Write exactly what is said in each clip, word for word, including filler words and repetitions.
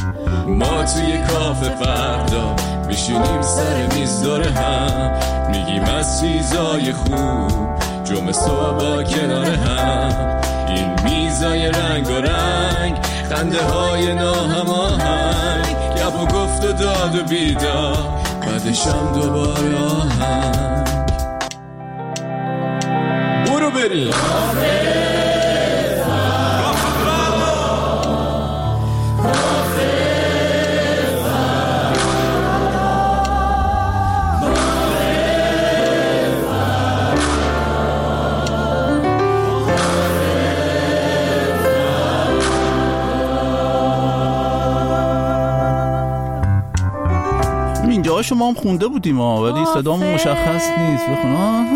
ما توی کافه فردا میشینیم سر میز دور هم، میگیم از چیزای خوب جمعه صبح کنار هم. این میزای رنگ و رنگ، خنده های ناهماهنگ، گپ و گفت و داد و بیدار، بعدشم دوباره آهنگ. برو بریم اینجا شما هم خونده بودیم ها، ولی صدامون مشخص نیست. بخون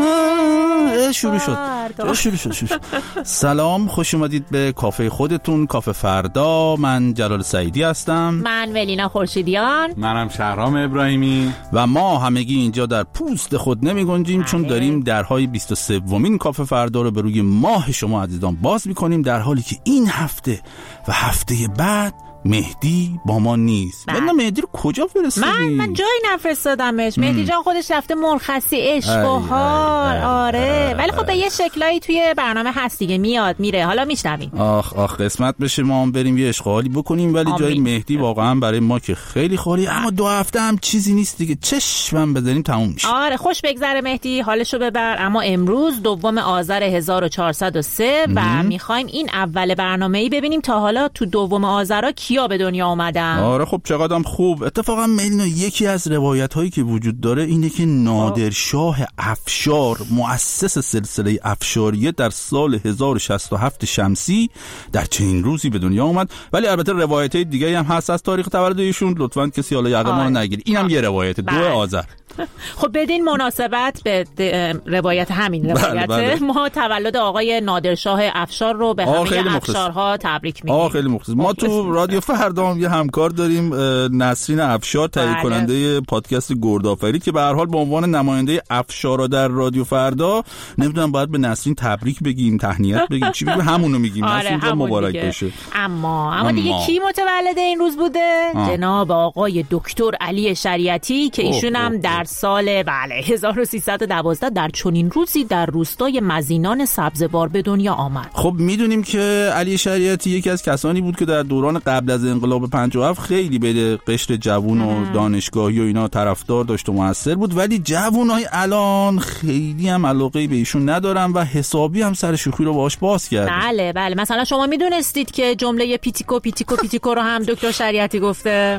آها شروع شد شروع شد شروع شد سلام، خوش اومدید به کافه خودتون، کافه فردا. من جلال سعیدی هستم. من ولینا خورشیدیان. منم شهرام ابراهیمی. و ما همگی اینجا در پوست خود نمی گنجیم، چون داریم درهای بیست و سومین کافه فردا رو به روی ماه شما عزیزان باز میکنیم، در حالی که این هفته و هفته بعد مهدی با ما نیست. من مهدی رو کجا فرستادی؟ من من جایی نفرستادمش. مهدی جان خودش رفته مرخصی عشق و حال. آره ولی خب به یه شکلایی توی برنامه هست دیگه، میاد میره. حالا میشنویم. آخ آخ قسمت بشه ما هم بریم یه عشق حالی بکنیم، ولی آمین. جای مهدی واقعا برای ما که خیلی خالی، اما دو هفته هم چیزی نیست دیگه، چشمم بزنیم تموم میشه. آره خوش بگذره مهدی، حالشو ببر. اما امروز دوم آذر هزار و چهارصد و سه و میخوایم این اول برنامه‌ای ببینیم تا حالا تو دوم آذر کیا به دنیا اومدن. آره خب چقدرم خوب. اتفاقا ملینا یکی از روایت هایی که وجود داره اینه که نادرشاه افشار، مؤسس سلسله افشاریه، در سال هزار و شصت و هفت شمسی در چنین روزی به دنیا اومد. ولی البته روایت های دیگه هم هست از تاریخ تولد ایشون، لطفاً کسی حالا یقه ما رو نگیره. اینم یه روایت دو آذر. خب بدین مناسبت به روایت همین روایت بله بله. ما تولد آقای نادرشاه افشار رو به همه افشارها تبریک میگیم. آه خیلی مخلص. ما تو رادیو فردا هم یه همکار داریم، نسرین افشار، تهیه بله. کننده پادکست گردآفرید، که به هر حال به عنوان نماینده افشارا در رادیو فردا نمیدونم باید به نسرین تبریک بگیم، تهنیت بگیم، چی بگیم؟ همونو میگیم. آره نسرین جان مبارک دیگه. باشه. اما اما دیگه کی متولد این روز بوده؟ آه. جناب آقای دکتر علی شریعتی که ایشون هم در سال بله هزار و سیصد و دوازده در چنین روزی در روستای مزینان سبزوار به دنیا آمد. خب میدونیم که علی شریعتی یکی از کسانی بود که در دوران قبل از انقلاب پنجاه و هفت خیلی به قشر جوون و دانشگاهی و اینا طرفدار داشت و موثر بود، ولی جوونای الان خیلی هم علاقه به ایشون ندارن و حسابی هم سر شوخی رو باهاش باز کرد. بله بله. مثلا شما میدونستید که جمله پیتیکو پیتیکو پیتیکو رو هم دکتر شریعتی گفته؟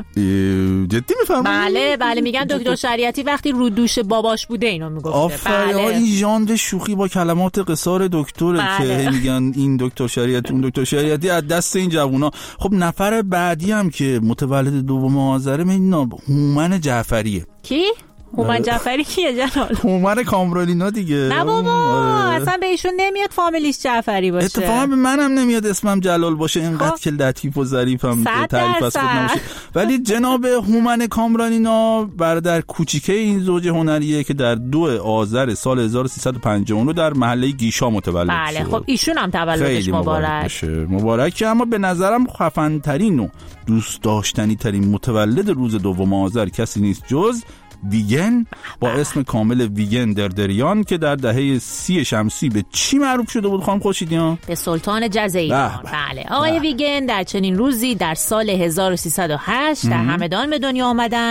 جدی میفرمایید؟ بله بله. میگن دکتر شریعتی وقتی رو دوش باباش بوده اینو میگفته. آفرین. بله. این ژانر شوخی با کلمات قصار دکتره بله. که میگن این دکتر شریعتی اون دکتر شریعتی از دست این جوونا. خب نفر بعدی هم که متولد دوم آذر میدونم هومن جعفریه. کی؟ هومن جعفری کیه جلال؟ هومن کامرالینا دیگه. نه بابا آره. اصلا به ایشون نمیاد فامیلیش جعفری باشه. اتفاقا به منم نمیاد اسمم جلال باشه، اینقدر که لطیف و ظریفم تعریف از خود نمیشه. ولی جناب هومن کامرالینا برادر کوچیکه این زوج هنریه که در دو آذر سال هزار و سیصد و پنجاه و نه در محله گیشا متولد بله. شد. خب ایشون هم تولدش مبارک. مبارک. اما به نظرم خفن ترین و دوست داشتنی ترین متولد روز دوم آذر کسی نیست جز ویگن با اسم کامل ویگن دردریان که در دهه سی شمسی به چی معروف شده بود خانم خورشیدیان؟ به سلطان جز ایران. بله. آقای بله. ویگن در چنین روزی در سال هزار و سیصد و هشت در همدان به دنیا آمدن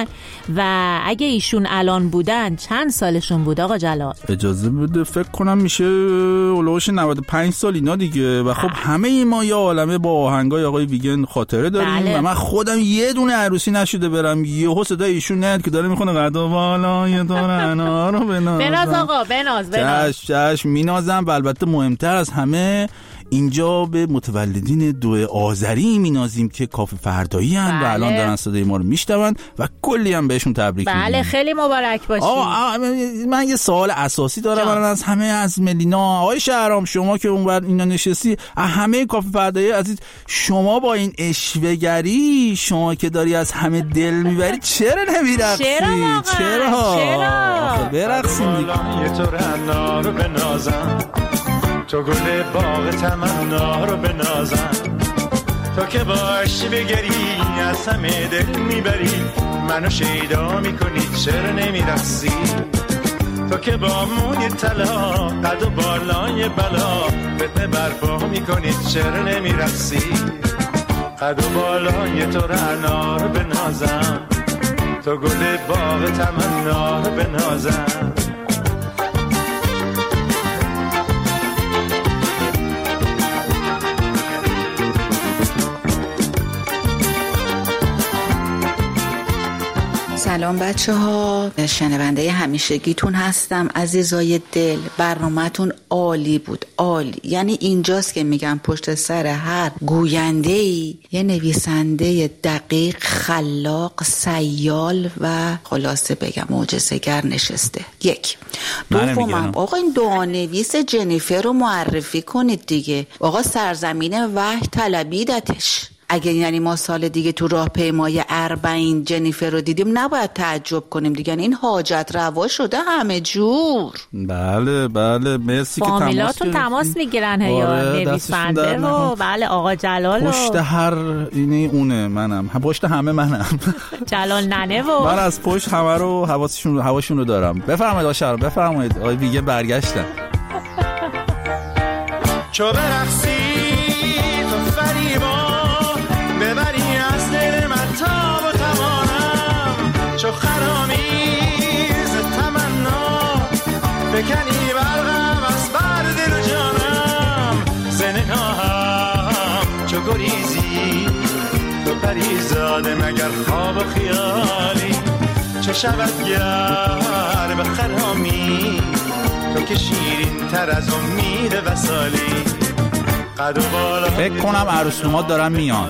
و اگه ایشون الان بودن چند سالشون بود آقا جلال؟ اجازه بده فکر کنم میشه اولوش نود و پنج سال اینا دیگه. و خب همه ما یا عالمه با آهنگای آقای ویگن خاطره داریم بله. و من خودم یه دونه عروسی نشده برم یهو صدای ایشون نیاد که داره میخونه و بالای دورنا رو بنازم. بناز آقا بناز بناز. چش چش مینازم. و البته مهمتر از همه اینجا به متولدین دو آذری مینازیم که کافه فردایی هستند بله. و الان دارن صدای ما رو میشنون و کلی هم بهشون تبریک میگیم. بله خیلی مبارک باشید. من یه سوال اساسی دارم الان از همه، از ملینا. آقای شهرام شما که اونور اینا نشستی، همه کافه فردایی عزیز، شما با این اشوه‌گری شما که داری از همه دل میبری چرا نمیرقصی؟ چرا چرا؟ چرا؟ برقصیم دیگه. یه طور حنا رو بنازم، تو گل باغ تمنا رو بنازم، تو که باشی بگری از همه دل میبری، منو شیدا میکنی چرا نمیرقصی؟ تو که با موی طلا قد و بالای بلا فتنه برپا میکنی چرا نمیرقصی؟ قد و بالای تو رعنا رو بنازم، تو گل باغ تمنا رو بنازم. سلام بچه ها، شنونده همیشگیتون هستم. عزیزای دل، برنامه‌تون عالی بود، عالی. یعنی اینجاست که میگم پشت سر هر گوینده‌ای یه نویسنده دقیق، خلاق، سیال و خلاصه بگم معجزه‌گر نشسته. یک. دومم آقا این دعانویس جنیفر رو معرفی کنید دیگه. آقا سرزمین وحی طلبیدتش. اگه یعنی ما سال دیگه تو راهپیمای اربعین جنیفر رو دیدیم نباید تعجب کنیم دیگه. این حاجت روا شده همه جور. بله بله مرسی که فامیلاتون تماس میگیرن یا نویسنده و بله آقا جلال پشت هر اینه اونه منم پشت همه منم جلال ننه و من از پشت همه رو حواسشون هواشون رو دارم. بفرمایید آشار بفرمایید آقای ویگه برگشتن. چو برقصی تو فریبا ببری از دل من تاب و توانم، چو خرامیز تمنا بکنی برغم از بر دل و جانم. زنگاهم چو گریزی تو پریزاده مگر خواب و خیالی، چه شود گر به خرامی تو که شیرین تر از امید وصالی. فکر کنم عروسنومات دارن میان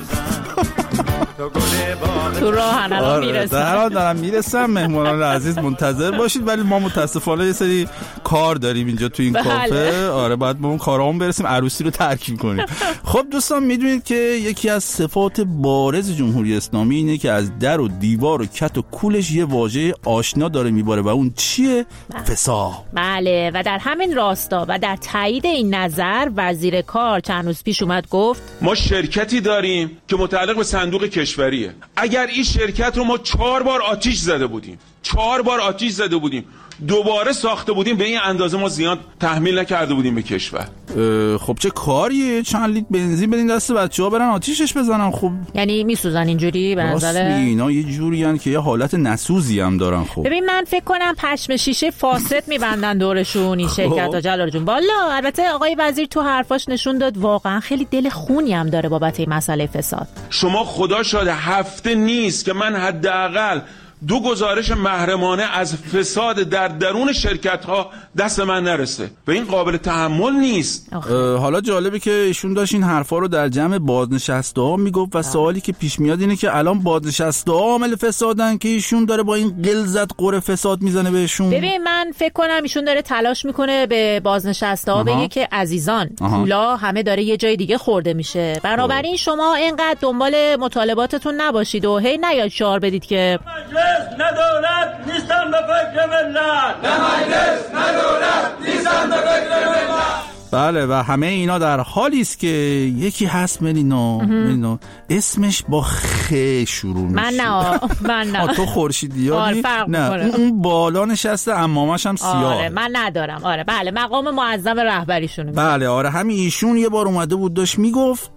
تو راه الان میرسن. الان دارم میرسم. مهمانان عزیز منتظر باشید، ولی ما متاسفانه یه سری کار داریم اینجا تو این کافه. آره باید با اون کارامون برسیم عروسی رو ترکیب کنیم. خب دوستان میدونید که یکی از صفات بارز جمهوری اسلامی اینه که از در و دیوار و کت و کولش یه واژه آشنا داره میباره و اون چیه؟ فساد. بله و در همین راستا و در تایید این نظر وزیر کار چند روز پیش اومد گفت ما شرکتی داریم که متعلق به صندوق کشوریه. اگر این شرکت رو ما چهار بار آتیش زده بودیم چهار بار آتیش زده بودیم دوباره ساخته بودیم، به این اندازه ما زیان تحمیل نکرده بودیم به کشور. خب چه کاریه؟ چند لیتر بنزین بدین دست بچه‌ها برن آتیشش بزنن. خب یعنی میسوزن اینجوری به نظر اینا یه جوری ان که یه حالت نسوزی هم دارن. خب ببین من فکر کنم پشم شیشه فاسد میبندن دورشون این شرکت‌ها جلال جون. والا البته آقای وزیر تو حرفاش نشون داد واقعا خیلی دل خونی هم داره بابت این مسئله فساد. شما خدا شاده هفته نیست که من حداقل دو گزارش محرمانه از فساد در درون شرکت ها دست من نرسه و این قابل تحمل نیست. حالا جالبه که ایشون داشت این حرفا رو در جمع بازنشسته ها میگفت و سوالی که پیش میاد اینه که الان بازنشسته ها عامل فسادن که ایشون داره با این غلظت قره فساد میزنه بهشون. ببین من فکر کنم ایشون داره تلاش میکنه به بازنشسته ها بگه که عزیزان پولا همه داره یه جای دیگه خورده میشه، بنابراین شما اینقدر دنبال مطالباتتون نباشید و هی نیاد شعار بدید که نه دولت نیستم به فکر ملت، نه مجلس نه دولت نیستم به فکر ملت. بله و همه اینا در حالی است که یکی هست ملینا ملینا اسمش با خ شروع میشه. من نه من نه تو خورشیدیانی نه اون بالا نشسته عمامش هم سیاه. آره من ندارم. آره بله مقام معظم رهبریشونه. بله آره همین ایشون یه بار اومده بود داشت میگفت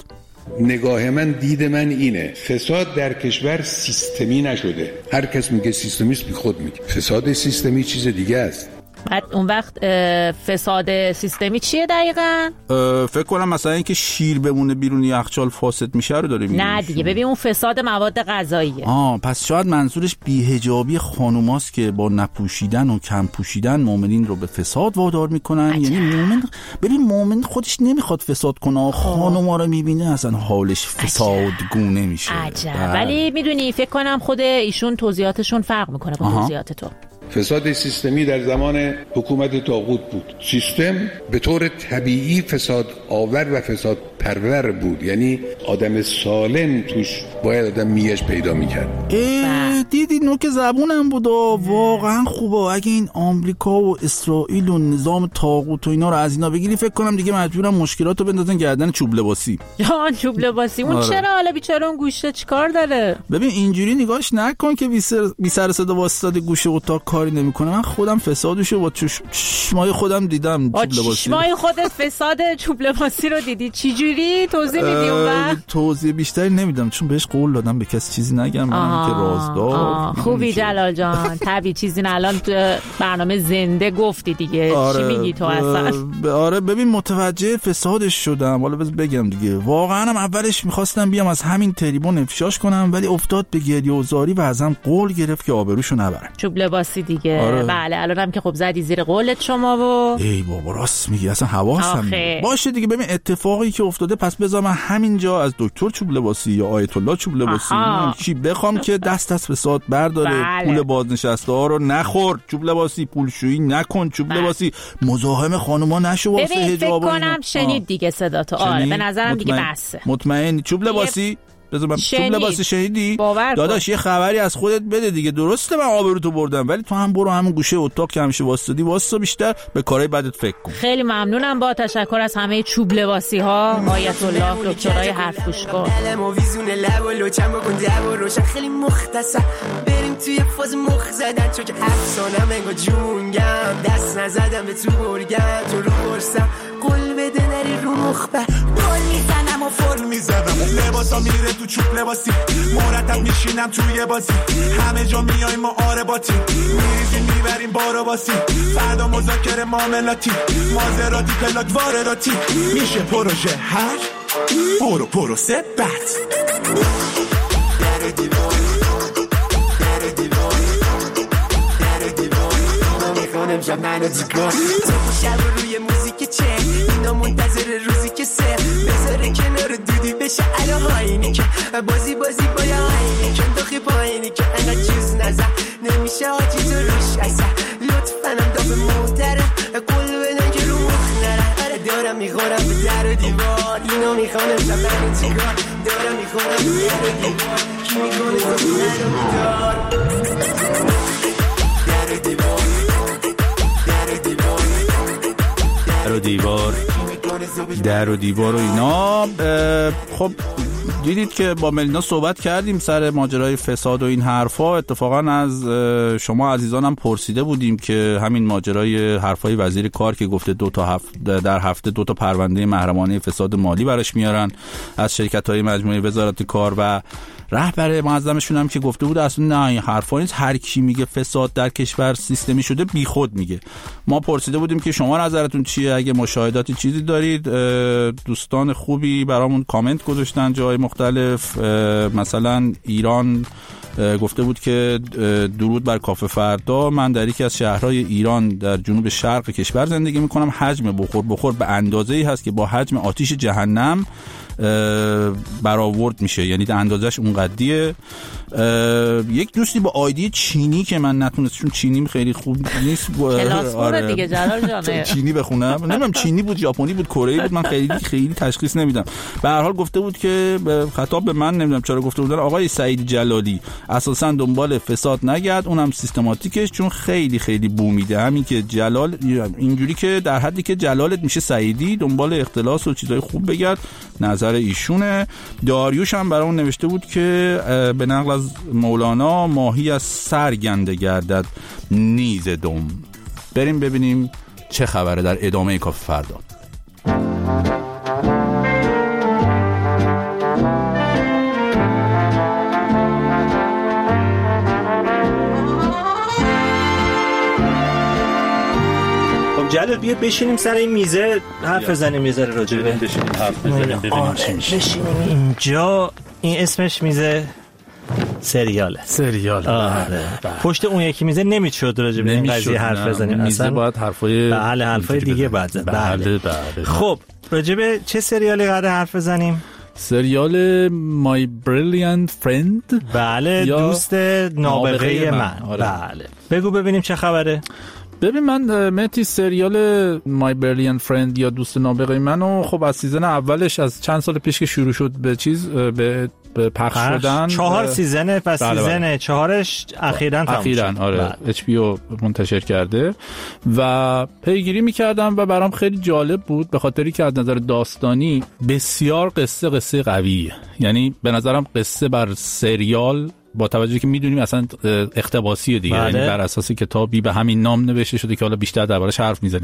نگاه من دید من اینه فساد در کشور سیستمی نشده. هر کس میگه سیستمیست بی خود میگه فساد سیستمی چیز دیگه است. بعد اون وقت فساد سیستمی چیه دقیقاً؟ فکر کنم مثلا اینکه شیر بمونه بیرون یخچال فاسد میشه رو داره میگه. نه دیگه ببین اون فساد مواد غذاییه. آه پس شاید منظورش بی‌حجابی خانوماست که با نپوشیدن و کم پوشیدن مؤمنین رو به فساد وادار میکنن. عجب. یعنی مؤمن ببین مؤمن خودش نمیخواد فساد کنه، خانوما رو میبینه اصلا حالش فسادگونه میشه. عجب. ولی میدونی فکر کنم خود ایشون توضیحاتشون فرق میکنه با توضیحات تو. فساد سیستمی در زمان حکومت طاغوت بود. سیستم به طور طبیعی فساد آور و فساد پرور بود، یعنی آدم سالم توش باید آدم میش پیدا میکرد. دیدی نوک زبونم بود و واقعا خوبه. اگه این آمریکا و اسرائیل و نظام طاغوت و اینا رو از اینا بگیری، فکر کنم دیگه مجبورم مشکلاتو بندازن گردن چوب لباسی. جان چوب لباسی اون چرا حالا بیچاره اون گوشه چیکار داره؟ ببین اینجوری نگاهش نکن که بی سر بی سر صدا واسطه گوشه اتاق کاری نمیکنه. من خودم فسادشو با چشمای خودم دیدم. چوب لباسی چشمای خودت فساد چوب لباسی رو دیدی؟ چی جوری توضیح میدی اون وقت؟ توضیح بیشتری نمیدم چون بهش قول دادم به کسی چیزی نگم، من که رازدار. خوبی جلال جان، طبیعی چیزی نه الان تو برنامه زنده گفتی دیگه. آره چی میگی تو اصلا؟ آره ببین متوجه فسادش شدم. حالا بذار بگم دیگه، واقعا هم اولش میخواستم بیام از همین تریبون افشاش کنم، ولی افتاد به گریه و زاری و ازم قول گرفت که آبروشو نبرم. چوب لباسی دیگه. آره. بله الانم که خب زدی زیر قولت شما و ای بابا راست میگی، اصلا حواسم باشه دیگه. ببین اتفاقی که افتاده، پس بذار من همینجا از دکتر چوب لباسی یا آیت الله چوب لباسی چی بخوام که دست از فساد برداره. بله. پول بازنشسته ها رو نخور چوب لباسی، پولشویی نکن چوب بله. لباسی، مزاحم خانوما نشو واسه حجاب. فکر کنم شنید دیگه صدا تو. آره به نظرم دیگه بسه. مطمئن چوب لباسی بذار من چوب لباسی شنیدی؟ داداش یه خبری از خودت بده دیگه. درسته من آبروتو بردم، ولی تو هم برو همون گوشه اتاق که همیشه واسطادی واسطا، بیشتر به کارهای بدت فکر کن. خیلی ممنونم، با تشکر از همه چوب لباسی ها. آیت الله دکترای حرف گوش کن. خیلی مختصر بریم توی فاز مخ زدن، چون که افسانم انگار جونگم، دست نزدم به تو برگم، تو رو برسم قول بده نری رو مخبر، گل میزنم و فرم میزنم، لباسا میره تو چوب لباسی، مرتب میشینم توی بازی، همه جا میایم ما آره باتی، میریزیم میبریم بارو باسی، فردا مذاکره معاملاتی، مازراتی پلاک وارداتی، میشه پروژه هر برو پروسه بد. در دیوار در دیوار در دیوار اینا میخونم شب منو جیکار، تو شب روی موزیک چه اینا منتظر روزی که سه بذاره کنار دودی بشه علا هاینی که بازی بازی با یا هاینی که داخی پایینی که انقدر چیز نزد نمیشه آجی تو روش ایسا لطفنم دافه محتره قول بدن که رو مخ نره. آره دارم میخورم به در و دیوار اینا میخوانم شب منو جیکار، دارم میخورم به در و دیوار کی میکنه تو منو میدار. در و دیوار در و دیوار در و دیوار در و دیوار و اینا. خب دیدید که با ملینا صحبت کردیم سر ماجرای فساد و این حرفا. اتفاقا از شما عزیزانم پرسیده بودیم که همین ماجرای حرفای وزیر کار که گفته دو تا هفته در هفته دو تا پرونده محرمانه فساد مالی براش میارن از شرکت‌های مجموعه وزارت کار، و رهبر معظمشون هم که گفته بود اصلا نه این حرفا نیست، هر کی میگه فساد در کشور سیستمی شده بیخود میگه. ما پرسیده بودیم که شما نظرتون چیه، اگه مشاهداتی چیزی دارید. دوستان خوبی برامون کامنت گذاشتن جای مختلف. مثلا ایران گفته بود که درود بر کافه فردا، من در یکی از شهرهای ایران در جنوب شرق کشور زندگی میکنم. حجم بخور بخور به اندازه‌ای هست که با حجم آتیش جهنم برآورد میشه، یعنی اندازش اون قدیه. یک دوستی با آیدی چینی که من نتونستم چون چینیم خیلی خوب نیست کلاس آره دیگه جلال جان چینی بخونم، نمیدونم چینی بود ژاپنی بود کره‌ای بود، من خیلی خیلی تشخیص نمیدم. به هر حال گفته بود که خطاب به من، نمیدونم چرا گفته بودن آقای سعید جلالی اساسا دنبال فساد نگرد، اونم سیستماتیکش، چون خیلی خیلی بو میده. همین که جلال اینجوری که در حدی که جلالت میشه سعیدی، دنبال اختلاس و چیزای خوب بگرد. نظر ایشونه. داریوش هم برامون نوشته بود که به نقل از مولانا ماهی از سر گنده گردد نیز دم. بریم ببینیم چه خبره در ادامه کافه فردا. جلال بیا بشینیم سر این میزه حرف بزنیم، یه ذره راجع به بشینیم حرف بزنیم ببینیم چی میشه. بشینیم اینجا. این اسمش میزه سریاله. سریال. آره. پشت اون یکی میزه نمیشد راجع به این قضیه حرف بزنیم. میزه اصلا باید حرفای بله حرفای دیگه بعد. بله بله. خب راجع به چه سریالی قراره حرف بزنیم؟ سریال My Brilliant Friend. بله، دوست نابغه من, من. آره. بله بگو ببینیم چه خبره. ببین من متی سریال My Brilliant Friend یا دوست نابغه منو خب از سیزن اولش از چند سال پیش که شروع شد به چیز به به پخش, پخش شدن چهار سیزنه پس بله سیزن بله. چهارش اخیراً تموم اخیراً شد. آره اچ پی او منتشر کرده و پیگیری می‌کردم و برام خیلی جالب بود به خاطری که از نظر داستانی بسیار قصه قصه قویه. یعنی به نظرم قصه بر سریال با توجه که میدونیم اصلا اقتباسیه دیگه، یعنی بر اساس کتابی به همین نام نوشته شده که حالا بیشتر دربارش حرف میزنیم.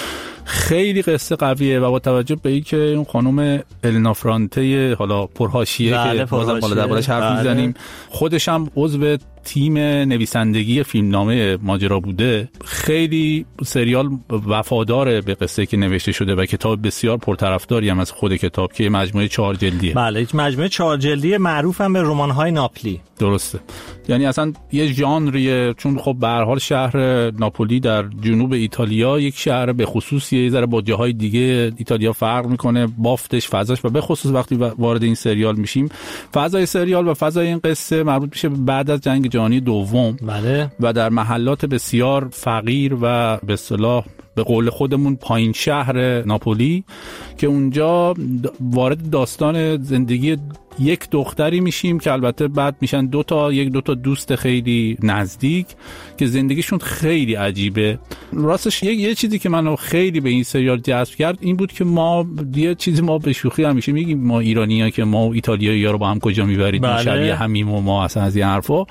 خیلی قصه قویه و با توجه به این که اون خانم النا فرانته حالا پرحاشیه بله که بازم بالا دربارش حرف بله. میزنیم، خودش هم عضو تیم نویسندگی فیلمنامه ماجرا بوده، خیلی سریال وفاداره به قصه که نوشته شده و کتاب بسیار پرطرفداری هم از خود کتاب که مجموعه چهار جلدیه. بله یک مجموعه چهار جلدی معروف هم به رمان‌های ناپلی. درسته، یعنی اصلا یه ژانریه، چون خب به هر حال شهر ناپولی در جنوب ایتالیا یک شهر به خصوص یه ذره با جاهای دیگه ایتالیا فرق میکنه، بافتش، فضاش، و به خصوص وقتی وارد این سریال میشیم فضای سریال و فضای این قصه مربوط میشه بعد از جنگ جهانی دوم. بله. و در محلات بسیار فقیر و به اصطلاح به قول خودمون پایین شهر ناپولی که اونجا وارد داستان زندگی یک دختری میشیم که البته بعد میشن دو تا یک دو تا دوست خیلی نزدیک که زندگیشون خیلی عجیبه. راستش یک یه چیزی که منو خیلی به این سریال جذب کرد این بود که ما یه چیزی ما به شوخی همیشه میگیم ما ایرانی‌ها که ما و ایتالیایی‌ها رو با هم کجا میبرید، بله. شبیه همیم و ما اصلا از این حرفا.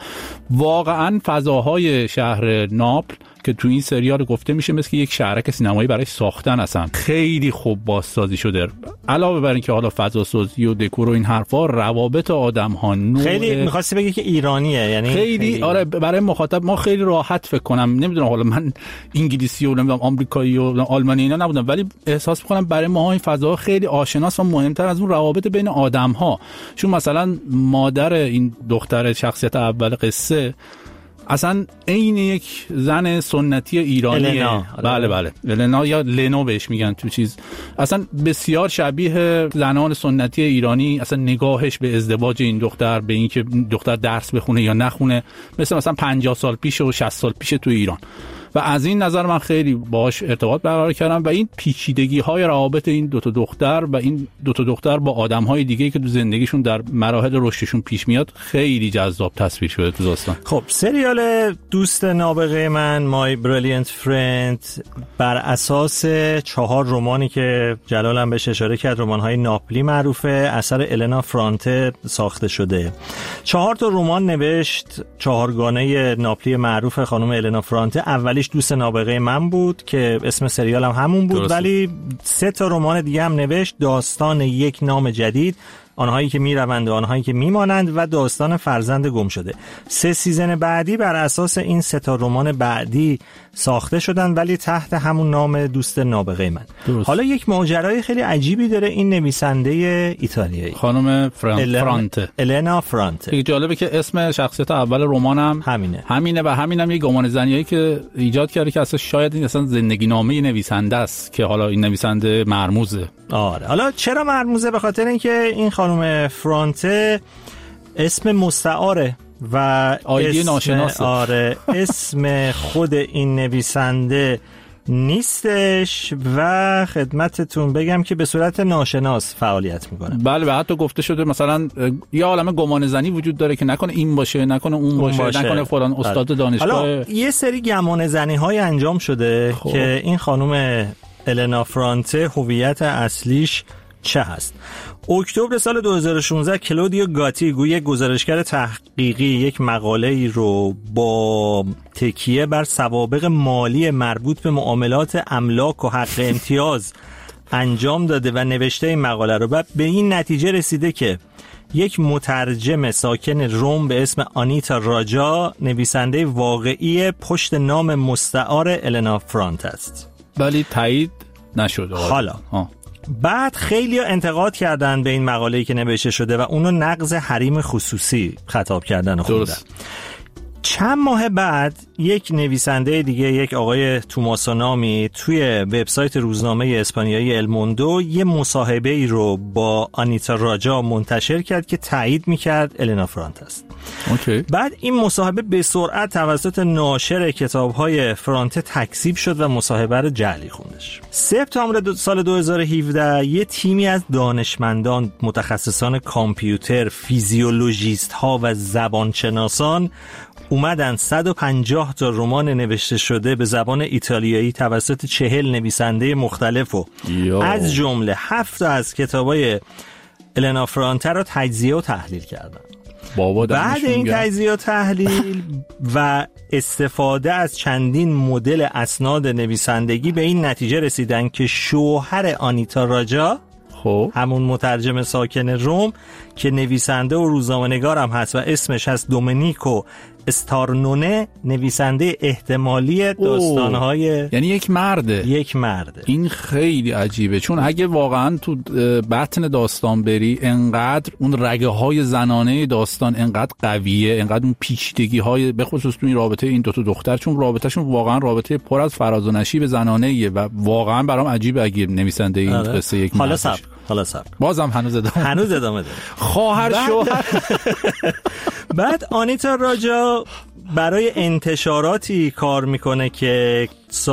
واقعا فضاهای شهر ناپل که تو این سریال گفته میشه مثل یک شهرک سینمایی برای ساختن اصلا خیلی خوب بازسازی شده. علاوه بر این که حالا فضا سازی و دکور و این حرفا، روابط آدم‌ها خیلی می‌خواستی بگی که ایرانیه، یعنی خیلی, خیلی آره برای مخاطب ما خیلی راحت فکر کنم، نمیدونم حالا من انگلیسی و نمیدونم آمریکایی و آلمانی اینا نبودم ولی احساس می‌کنم برای ما این فضا خیلی آشناست و مهمتر از اون روابط بین آدم‌ها. چون مثلا مادر این دختر شخصیت اول قصه اصلا عین یک زن سنتی ایرانیه. النا. بله بله النا یا لنو بهش میگن تو چیز، اصلا بسیار شبیه زنان سنتی ایرانی. اصلا نگاهش به ازدواج این دختر، به این که دختر درس بخونه یا نخونه، مثل مثلا پنجاه سال پیش و شصت سال پیش تو ایران. و از این نظر من خیلی باهاش ارتباط برقرار کردم و این پیچیدگی‌های روابط این دو تا دختر و این دو تا دختر با آدم‌های دیگه‌ای که تو زندگیشون در مراحل رشدشون پیش میاد خیلی جذاب تصویر شده تو داستان. خب سریال دوست نابغه من My Brilliant Friend بر اساس چهار رمانی که جلال هم بهش اشاره کرد، رمان‌های ناپلی معروفه، اثر النا فرانته ساخته شده. چهار تا رمان نوشت چهارگانه ناپلی معروف خانم النا فرانته. اولی دوست نابغه من بود که اسم سریال هم همون بود. درسته. ولی سه تا رمان دیگه هم نوشت، داستان یک نام جدید، آنهایی که میروند و آنهایی که میمانند و داستان فرزند گم شده. سه سیزن بعدی بر اساس این سه تا رمان بعدی ساخته شدن ولی تحت همون نام دوست نابغه من. درست. حالا یک ماجرای خیلی عجیبی داره این نویسنده ایتالیایی خانم فران... فرانته النا فرانته. خیلی جالبه که اسم شخصیت اول رمانم همینه همینه و همینم یه گمان زنیایی که ایجاد کرده که اصلا شاید این اصلا زندگی نامه نویسنده است که حالا این نویسنده مرموزه. آره حالا چرا مرموزه؟ به خاطر اینکه این خانم فرانته اسم مستعاره و آیدی ناشناسه. آره اسم خود این نویسنده نیستش و خدمتتون بگم که به صورت ناشناس فعالیت میکنه. بله و حتی گفته شده مثلا یه عالمه گمان زنی وجود داره که نکنه این باشه، نکنه اون باشه, اون باشه. نکنه فلان استاد دانشگاه. حالا یه سری گمان زنی های انجام شده خوب. که این خانم النا فرانته هویت اصلیش چه هست. اکتبر سال دو هزار و شانزده کلودیو گاتی گوی گزارشگر تحقیقی یک مقاله ای رو با تکیه بر سوابق مالی مربوط به معاملات املاک و حق امتیاز انجام داده و نوشته این مقاله رو و به این نتیجه رسیده که یک مترجم ساکن روم به اسم آنیتا راجا نویسنده واقعی پشت نام مستعار النا فرانته است. ولی تایید نشده. حالا آه. بعد خیلی انتقاد کردن به این مقاله‌ای که نوشته شده و اونو نقض حریم خصوصی خطاب کردن و خوندن. چند ماه بعد یک نویسنده دیگه، یک آقای توماسو نامی، توی وبسایت روزنامه اسپانیایی الموندو یه مصاحبه ای رو با آنیتا راجا منتشر کرد که تایید میکرد النا فرانت است. اوکی. بعد این مصاحبه به سرعت توسط ناشر کتاب‌های فرانته تکذیب شد و مصاحبه رو جعلی خوندش. سپتامبر سال دو هزار و هفده یه تیمی از دانشمندان، متخصصان کامپیوتر، فیزیولوژیست ها و زبانشناسان اومدن صد و پنجاه تا رمان نوشته شده به زبان ایتالیایی توسط چهل نویسنده مختلف و از جمله هفت از کتابای النا فرانته رو تجزیه و تحلیل کردن. بابا بعد این تجزیه و تحلیل و استفاده از چندین مدل اسناد نویسندگی به این نتیجه رسیدن که شوهر آنیتا راجا، خب همون مترجم ساکن روم که نویسنده و روزنامه‌نگار هم هست و اسمش هست دومنیکو استارنونه، نویسنده احتمالی داستان‌های، یعنی یک مرده. یک مرده. این خیلی عجیبه، چون اگه واقعا تو بطن داستان بری انقدر اون رگه های زنانه داستان انقدر قویه، انقدر اون پیچیدگی های به خصوص تو این رابطه این دو تا دختر، چون رابطهشون واقعا رابطه پر از فراز و نشیب زنانه‌ایه و واقعا برام عجیبه اگه نویسنده این آره. قصه یک حالا مرد صبر حالا صبر بازم هنوز ادامه هنوز ادامه داره. خواهر شوهر. بعد آنیتا راجا برای انتشاراتی کار میکنه که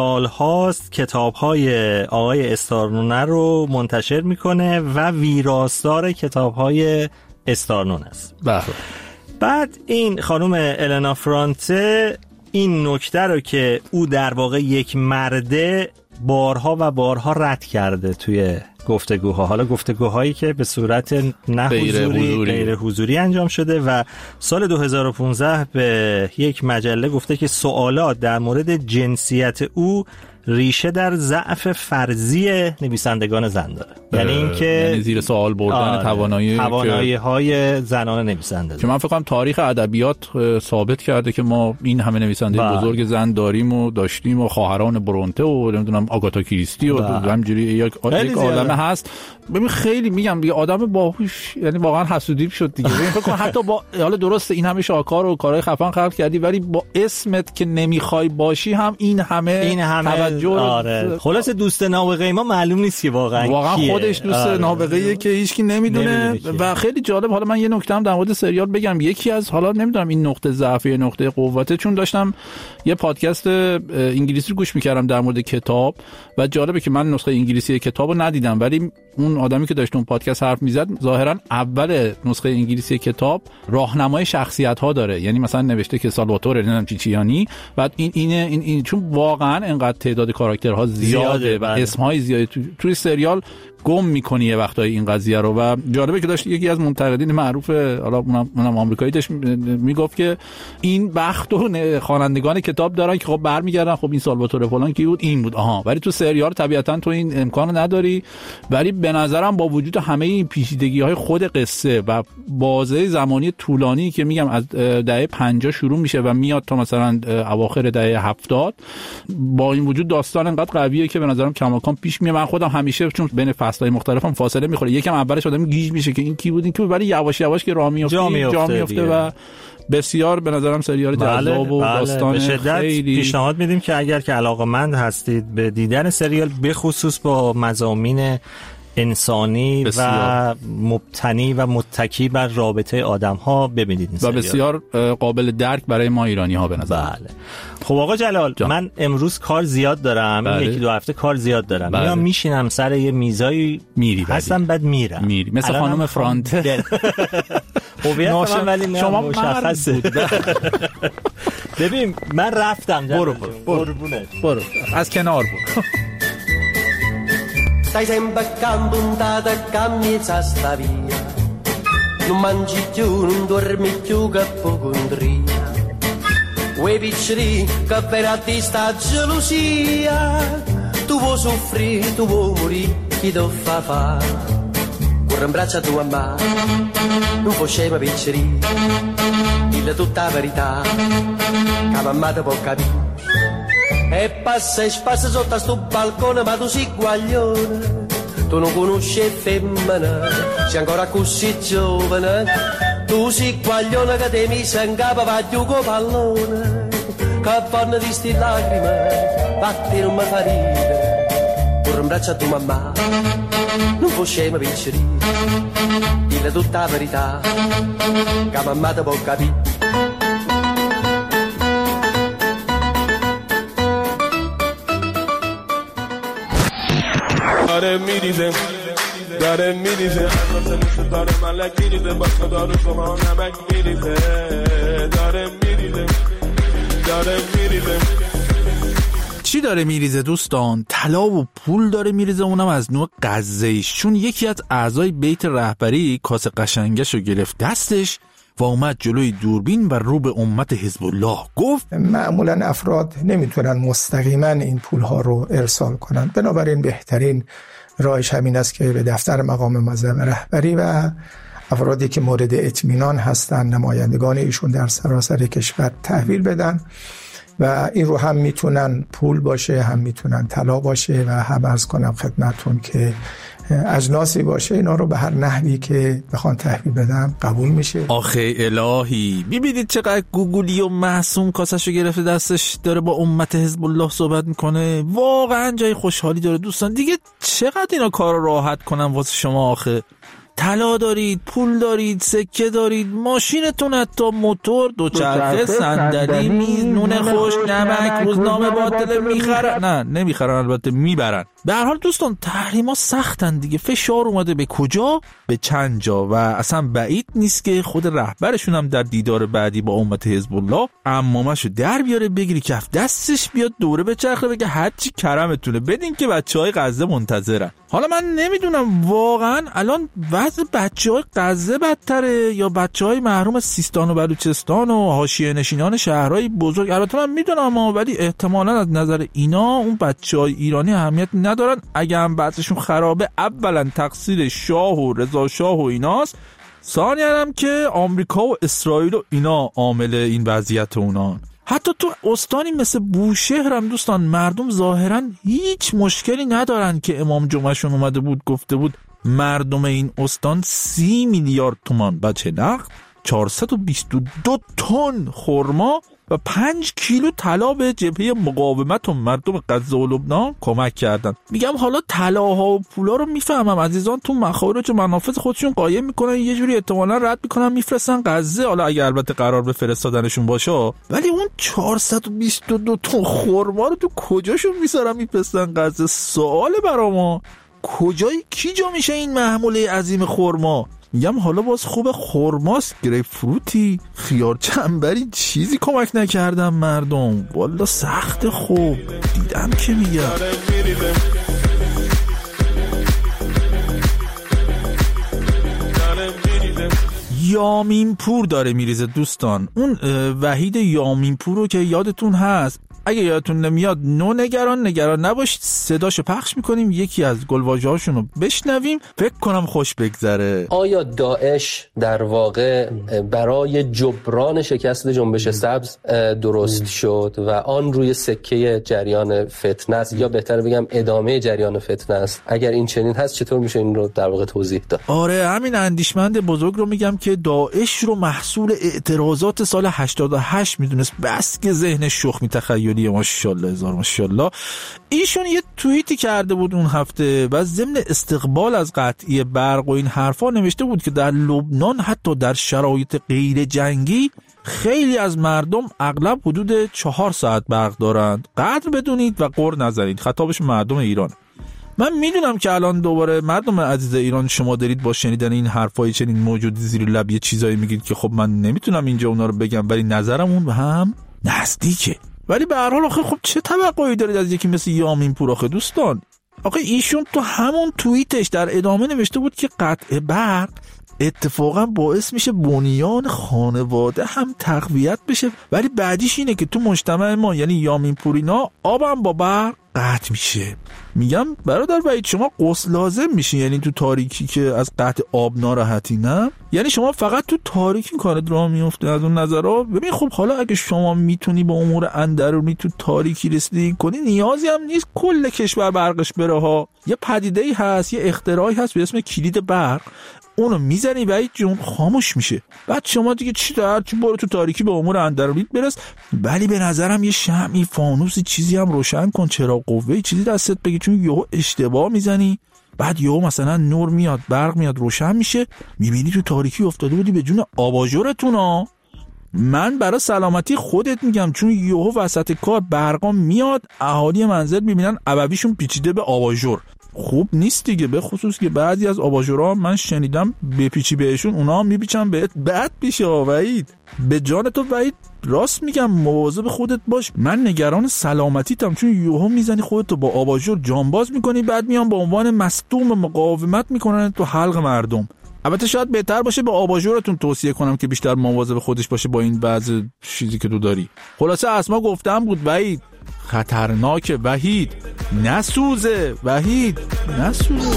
سالهاست کتاب‌های آقای استارنونه رو منتشر میکنه و ویراستار کتاب‌های استارنونه است. بله. بعد این خانم النا فرانته این نکته رو که او در واقع یک مرده بارها و بارها رد کرده توی گفتگوها، حالا گفتگوهایی که به صورت نه حضوری غیر حضوری انجام شده و سال دو هزار و پانزده به یک مجله گفته که سوالات در مورد جنسیت او ریشه در ضعف فرضی نویسندگان زن داره. یعنی اینکه یعنی زیر سوال بردن توانایی توانایی های زنان نویسنده که من فکر کنم تاریخ ادبیات ثابت کرده که ما این همه نویسنده با. بزرگ زن داریم و داشتیم و خواهران برونته و نمیدونم آگاتا کریستی و همینجوری یک یک عالمه هست. ببین خیلی میگم دیگه آدم باهوش، یعنی واقعا حسودی شد دیگه. ببین فکر کنم حتی با حالا درسته این همه شاهکار و کارهای خفن خلق کردی ولی با اسمت که نمیخوای باشی هم این همه این همه آره. خلاص دوست نابغه ما معلوم نیست که واقعا واقعا کیه. خودش دوست آره. نابغه‌ایه که هیچکی نمیدونه و خیلی جالب. حالا من یه نکته هم در مورد سریال بگم، یکی از حالا نمیدونم این نقطه ضعف یا نقطه قوته، چون داشتم یه پادکست انگلیسی رو گوش میکردم در مورد کتاب و جالبه که من نسخه انگلیسی کتابو ندیدم ولی اون آدمی که داشت اون پادکست حرف میزد ظاهرا اول نسخه انگلیسی کتاب راهنمای شخصیت ها داره، یعنی مثلا نوشته که سالواتور نمیدونم چیچیانی، بعد این این این, این چون واقعا انقدر تعداد کاراکترها زیاده, زیاده و اسمهای زیاده تو توی سریال گم میکنی یه وقتایی این قضیه رو. و جالبه که داشت یکی از منتقدین معروف حالا اونم, اونم آمریکایی داشت میگفت که این بخت و خوانندگان کتاب دارن که خب برمیگردن خب این سالواتور فلان کی بود این بود آها، ولی تو سریال طبیعتا تو این امکانو نداری. ولی به نظرم با وجود همه این پیچیدگی‌های خود قصه و بازه زمانی طولانی که میگم از دهه پنجاه شروع میشه و میاد تا مثلا اواخر دهه هفتاد، با این وجود داستان انقدر قویه که به نظرم کماکان پیش میاد. من خودم همیشه چون بین فصل‌های مختلفم فاصله میخوره، یکم اولش آدم گیج میشه که این کی بود این کی بود، ولی یواش یواش که راه میفته جا میفته و بسیار به نظرم سریال جذاب و بله، داستان به شدت خیلی پیشنهاد میدیم که اگر که علاقه‌مند هستید به دیدن سریال به خصوص با مضامین انسانی بسیار. و مبتنی و متکی بر رابطه آدم ها ببینید این و بسیار قابل درک برای ما ایرانی ها به نظر. بله. خب آقا جلال جا. من امروز کار زیاد دارم بله. یکی دو هفته کار زیاد دارم بله. میام میشینم سر یه میزایی میری هستم بعد میرم میری مثل خانم فرانته هویت من ولی شما مشخصه. ببین من رفتم برو برو برو از کنار برو. Stai sempre accampondata e cammina sta via, non mangi più, non dormi più che poco indria, quei piccoli che per a te sta gelosia, tu vuoi soffrire, tu vuoi morire, chi ti fa fare, corre in braccio a tua mamma, non puoi scema piccoli, dille tutta la verità, che mamma ti può capire. E passa e spassa sotto a sto balcone ma tu sei guaglione, tu non conosci femmina, sei ancora così giovane, Tu si quagliona che te mi sangava vaglio con pallone, che fanno di sti lacrime, fatti non mi fa ridere, pure un braccio a tua mamma, non può scema piacere, dille tutta la verità, che mamma te può capire. داره میریزه داره میریزه از داره ملک میریزه باشا داره شما نمک میریزه داره میریزه داره میریزه. چی داره میریزه دوستان؟ طلا و پول داره میریزه، اونم از نوع غزه‌ایش، چون یکی از اعضای بیت رهبری کاسه قشنگشو گرفت دستش و اومد جلوی دوربین و رو به امت حزب الله گفت معمولا افراد نمیتونن مستقیما این پولها رو ارسال کنن، بنابراین بهترین راهش همین است که به دفتر مقام معظم رهبری و افرادی که مورد اطمینان هستن، نمایندگان ایشون در سراسر کشور تحویل بدن و این رو هم میتونن پول باشه، هم میتونن طلا باشه و هم عرض کنم خدمتون که اجناسی باشه، اینا رو به هر نحوی که بخوان تحویل بدن قبول میشه. آخه الهی، میبینید چقدر گوگلی و معصوم کاسشو گرفته دستش داره با امت حزب الله صحبت میکنه. واقعا جای خوشحالی داره دوستان. دیگه چقدر اینا کار راحت کنن واسه شما. آخه طلا دارید، پول دارید، سکه دارید، ماشینتون، حتی موتور، دوچرخه، صندلی، میز، نون خوش، نمک، روزنامه باطله میخرن. نه نمیخرن، البته میبرن. به هر حال دوستان تحریما سختن دیگه، فشار اومده به کجا؟ به چند جا و اصلا بعید نیست که خود رهبرشون هم در دیدار بعدی با امت حزب الله عمامشو در بیاره، بگیری کف دستش، بیاد دوره به چرخه بگه هرچی کرمتونه بدین که بچهای غزه منتظرن. حالا من نمیدونم واقعا الان وضع بچهای غزه بدتره یا بچهای محروم سیستان و بلوچستان و حاشیه نشینان شهرهای بزرگ؟ البته من میدونم ولی احتمالاً از نظر اینا اون بچهای ایرانی اهمیت ندارن. اگه هم بعضشون خرابه اولا تقصیر شاه و رضا شاه و ایناست، ثانیاً هم که آمریکا و اسرائیل و اینا عامل این وضعیت اونان. حتی تو استانی مثل بوشهر هم دوستان مردم ظاهراً هیچ مشکلی ندارن که امام جمعهشون اومده بود گفته بود مردم این استان سی میلیارد تومان بچه نقد، چهارصد و بیست و دو تن خرما و پنج کیلو طلا به جبهه مقاومت و مردم غزه و لبنان کمک کردن. میگم حالا طلاها و پولا رو میفهمم عزیزان تو مخارج و منافذ خودشون قایم میکنن، یه جوری احتمالاً رد میکنن میفرستن غزه، حالا اگه البته قرار به فرستادنشون باشه. ولی اون چهارصد و بیست و دو تن خرما رو تو کجاشون میذارن میفرستن غزه؟ سوال برا ما کجای کی جا میشه این محموله عظیم خرما؟ میگم حالا باز خوب خرماست، گریپ فروتی، خیار چنبری، چیزی کمک نکردم مردم. والا سخت خوب دیدم که میگم. یامین پور داره میریزه دوستان. اون وحید یامین پور رو که یادتون هست، اگه یادتون نمیاد نو نگران نگران نباشید، صداشو پخش میکنیم، یکی از گلواژه هاشون رو بشنویم، فکر کنم خوش بگذره. آیا داعش در واقع برای جبران شکست جنبش سبز درست شد و آن روی سکه جریان فتنه است، یا بهتر بگم ادامه جریان فتنه است؟ اگر این چنین هست چطور میشه این رو در واقع توضیح داد؟ آره همین اندیشمند بزرگ رو میگم که داعش رو محصول اعتراضات سال هشتاد و هشت میدونست، بس که ذهن شخمی تخیلی ماشاءالله هزار ماشاءالله. ایشون یه توییتی کرده بود اون هفته و ضمن استقبال از قطعی برق و این حرفا نوشته بود که در لبنان حتی در شرایط غیر جنگی خیلی از مردم اغلب حدود چهار ساعت برق دارند، قدر بدونید و غر نزنید. خطابش مردم ایران. من میدونم که الان دوباره مردم عزیز ایران شما دارید با شنیدن این حرفای چنین موجودی زیر لب یه چیزایی میگید که خب من نمیتونم اینجا اونا رو بگم، ولی نظرم اون به هم نزدیکه. ولی به هر حال آخه خب چه توقعی دارید از یکی مثل یامین پور؟ آخه دوستان آخه ایشون تو همون توییتش در ادامه نوشته بود که قطع برق اتفاقا باعث میشه بنیان خانواده هم تقویت بشه، ولی بعدیش اینه که تو مجتمع ما یعنی یامین پورینا آبم با برق قطع میشه. میگم برادر وحید شما غسل لازم میشین، یعنی تو تاریکی که از قطع آب ناراحتی؟ نه، یعنی شما فقط تو تاریکی کارت راه میفته. از اون نظرها ببین خب حالا اگه شما میتونی به امور اندرونی تو تاریکی رسیدگی کنی، نیازی هم نیست کل کشور برقش بره ها. یه پدیده‌ای هست، یه اختراعی هست به اسم کلید برق، اونو میزنی وحید جون خاموش میشه. بعد شما دیگه چی دار چی برو تو تاریکی به امور اندرونیت برس. ولی به نظرم یه شمعی، فانوسی، چیزی هم روشن کن، چراغ قوه‌ای چیزی دستت بگی، چون یهو اشتباه میزنی بعد یهو مثلا نور میاد، برق میاد، روشن میشه، میبینی تو تاریکی افتاده بودی به جون آباژورتون ها. من برای سلامتی خودت میگم، چون یهو وسط کار برقا میاد، اهالی منزل میبینن ابویشون پیچیده به آباژور. خوب نیست دیگه، به خصوص که بعضی از آباژورها من شنیدم بپیچی بهشون اونا هم میپیچن بهت، بد میشه. وحید به جان تو وحید راست میگم، مواظب خودت باش. من نگران سلامتیتم، چون یوهو میزنی خودتو با آباژور جانباز میکنی، بعد میان با عنوان مصدوم مقاومت میکنن تو حلق مردم. البته شاید بهتر باشه به آباژورتون توصیه کنم که بیشتر مواظب خودش باشه با این بعض چیزی که تو داری. خلاصه اسما گفتم بود وحید خطرناکه. وحید نسوزه، وحید نسوزه.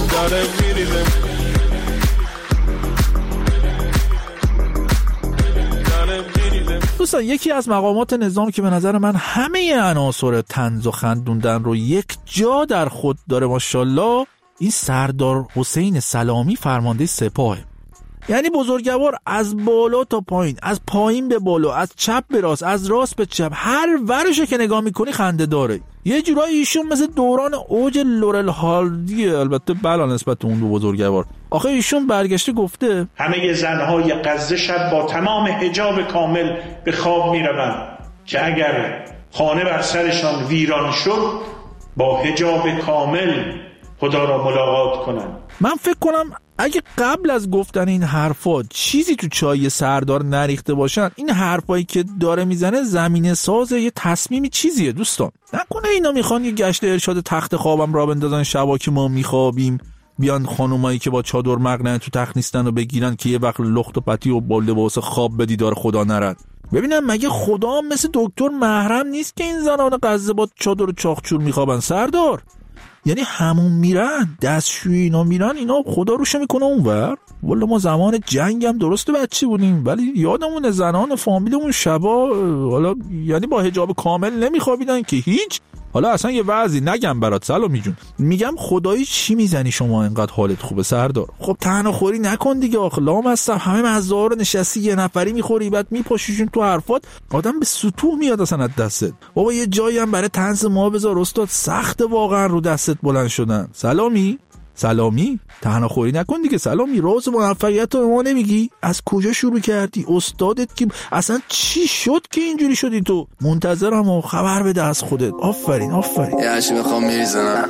دوستان یکی از مقامات نظام که به نظر من همه عناصر طنز و خندوندن رو یک جا در خود داره ماشاءالله، این سردار حسین سلامی فرمانده سپاه. یعنی بزرگوار از بالا تا پایین، از پایین به بالا، از چپ به راست، از راست به چپ، هر ورشو که نگاه میکنی خنده داره. یه جورایی ایشون مثل دوران اوج لورل هالدیه، البته بلا نسبت اون دو بزرگوار. آخه ایشون برگشته گفته همه زنهای غزه شب با تمام حجاب کامل به خواب میروند که اگر خانه بر سرشان ویران شد با حجاب کامل خدا را ملاقات کنند. من فکر کنم اگه قبل از گفتن این حرفا چیزی تو چای سردار نریخته باشن، این حرفایی که داره میزنه زمینه ساز یه تصمیمی چیزیه دوستان. نکنه اینا میخوان یه گشت ارشاد تخت خوابم را بندازن، شبا که ما میخوابیم بیان خانومایی که با چادر مقنعه تو تخت نیستن و بگیرن که یه وقت لخت و پتی و با لباس خواب به دیدار خدا نرن. ببینم مگه خدا هم مثل دکتر محرم نیست که این زنان غزه با چادر و چاقچور میخوابن سردار؟ یعنی همون میرن، دستشویی اینا میرن، اینا خدا روشه میکنه اونور. والا ما زمان جنگ هم درسته بچه بودیم، ولی یادمون زنان فامیلمون شبا حالا یعنی با حجاب کامل نمیخوابیدن که هیچ. حالا اصلا یه وضعی نگم برات سلامی جون، میگم خدایی چی میزنی شما اینقدر حالت خوبه سردار؟ خب تنها خوری نکن دیگه، آخه لام هستم همه مزه‌ها رو نشستی یه نفری میخوری بعد میپاشیشون تو حرفات، آدم به سطوح میاد اصلا از دستت. بابا یه جایی هم برای طنز ما بذار استاد، سخت واقعا رو دستت بلند شدن. سلامی سلامی تنها خوری نکن دیگه سلامی، راز موفقیت رو ما نمیگی؟ از کجا شروع کردی؟ استادت کی؟ اصلا چی شد که اینجوری شدی تو؟ منتظرم و خبر بده از خودت. آفرین آفرین. یه هرچی میخوام میریزنم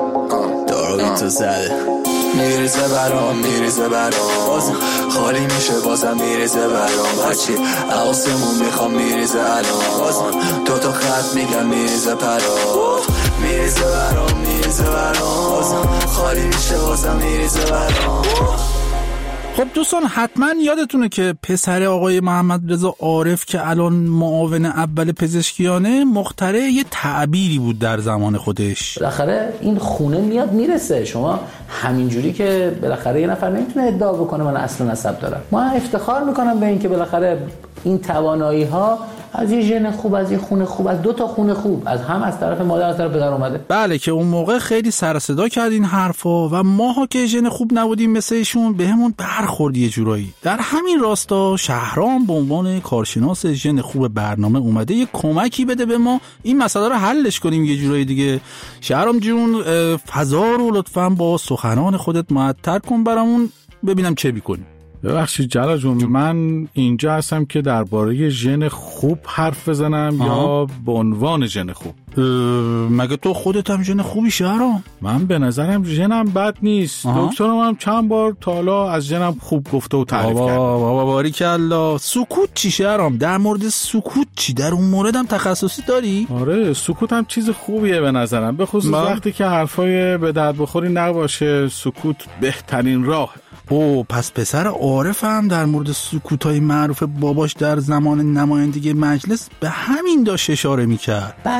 داروی تو زده، میریزه برام میریزه برام بازم خالی میشه، بازم میریزه برام هرچی آسمون میخوام میریزه الان، بازم دو تا خط میگم میریزه پرام، میریزه برام میریزه برام بازم خالی میشه، بازم میریزه برام. خب دوستان حتما یادتونه که پسر آقای محمد رضا عارف که الان معاون اول پزشکیانه، مخترع یه تعبیری بود در زمان خودش. بالاخره این خونه میاد میرسه، شما همینجوری که بالاخره یه نفر نمیتونه ادعا بکنه من اصل نسب دارم. ما افتخار میکنم به این که بالاخره این توانایی ها از یه ژن خوب، از یه خونه خوب، از دو تا خونه خوب، از هم از طرف مادر از طرف پدر اومده. بله که اون موقع خیلی سر صدا کرد این حرفا و ماها که ژن خوب نبودیم مثل ایشون بهمون برخورد یه جورایی. در همین راستا شهرام به عنوان کارشناس ژن خوب برنامه اومده یه کمکی بده به ما این مسئله رو حلش کنیم یه جورایی دیگه. شهرام جون فضا رو لطفاً با سخنان خودت معطر کن برامون ببینم چه می‌کنی. ببخشید جلال جون، من اینجا هستم که درباره ژن خوب حرف بزنم آه. یا به عنوان ژن خوب؟ مگه تو خودت هم ژن خوبی شهرام؟ من به نظرم ژنم بد نیست. دکترم هم چند بار تا حالا از ژنم خوب گفته و تعریف کرده. بابا باریکلا. سکوت چی شهرام؟ در مورد سکوت چی؟ در اون مورد هم تخصصی داری؟ آره سکوت هم چیز خوبیه به نظرم، به خصوص وقتی که حرفای به درد بخوری نباشه. سکوت بهترین راه. او پس پسر عارف هم در مورد سکوتای معروف باباش در زمان نمایندگی مجلس به همین داشت اشاره میکرد. بحث سکوت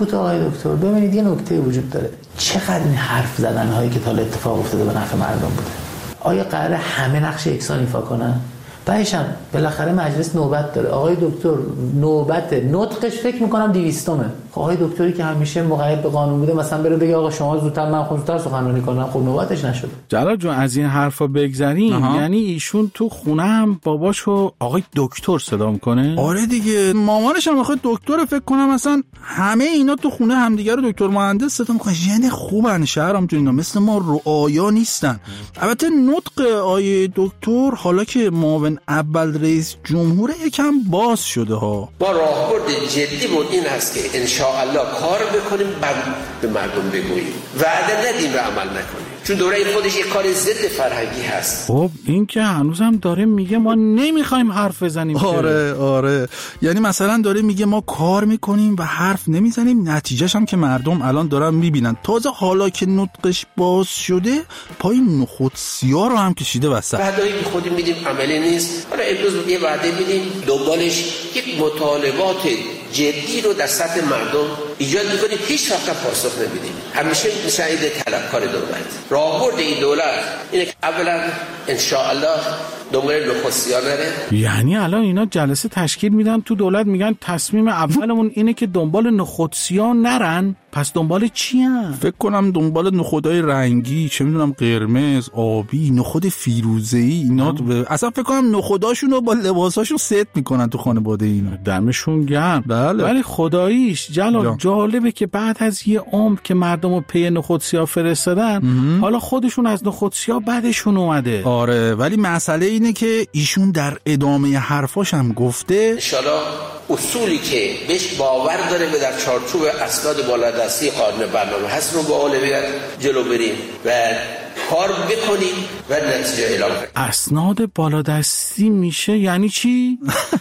کوتاه آقای دکتر ببینید یه نکته وجود داره. چقدر این حرف زدن هایی که تا حالا اتفاق افتاده به نفع مردم بوده؟ آیا قراره همه نقش یکسان ایفا کنن؟ بعدش هم بالاخره مجلس نوبت داره. آقای دکتر نوبت نطقش فکر میکنم دویستمه. خب آقای دکتری که همیشه مقید به قانون بوده مثلا بره بگه آقا شما زودتر من خود زودتر سخنرانی کنم، خب نوبتش نشده. جلال جون از این حرفا بگذریم، یعنی ایشون تو خونه هم باباشو آقای دکتر صدا میکنه؟ آره دیگه، مامانش هم آخه دکتر، فکر کنم مثلا همه اینا تو خونه همدیگه رو دکتر مهندس صدا میکنن. یعنی خوبن شهرام تو اینا، مثل ما رعایا نیستن. البته نطق آیه دکتر حالا که معاون اول رئیس جمهور یکم باز شده ها. با راهبرد جدیمون این هست که ان شاء الله کار بکنیم بعد به مردم بگوییم، وعده ندیم و عمل نکنیم، چون دوره خودش یک کار ضد فرهنگی هست. خب این که هنوزم داره میگه ما نمیخوایم حرف بزنیم. آره آره، یعنی مثلا داره میگه ما کار میکنیم و حرف نمیزنیم، نتیجهش هم که مردم الان دارن میبینن. تازه حالا که نطقش باز شده پای نخود سیاه رو هم کشیده وسط. وعده‌ای که خودی میدیم عملی نیست. حالا امروز یه وعده میدیم، دنبالش یک مطالبات جدی رو در سطح مردم ایجاد میکنیم، هیچ وقت پاسخ نمیدیم. همیشه شاهد طلبکار دولت. راهبرد این دولت اینه که اولا ان شاء الله دنبال نخستی‌ها نره. یعنی الان اینا جلسه تشکیل میدن تو دولت میگن تصمیم اولمون اینه که دنبال نخودسیا نرن، پس دنبال چی هم؟ فکر کنم دنبال نخودای رنگی، چه میدونم قرمز، آبی، نخود فیروزه‌ای اینا ب... اصلا فکر کنم نخوداشون رو با لباساشون ست میکنن تو خانواده اینا. دمشون گرم. بله. ولی خداییش جلال جا. جالبه که بعد از یه عمر که مردم رو پی نخودسیا فرستادن مهم. حالا خودشون از نخودسیا بعدشون اومده. آره، ولی مسئله اینه که ایشون در ادامه حرفاش هم گفته انشالله اصولی که بهش باور داره و در چارچوب اسناد بالادستی قانون برنامه هست رو با اولویت جلو بریم و کار بکنیم و نتیجه اعلام کنیم. اسناد بالادستی میشه یعنی چی؟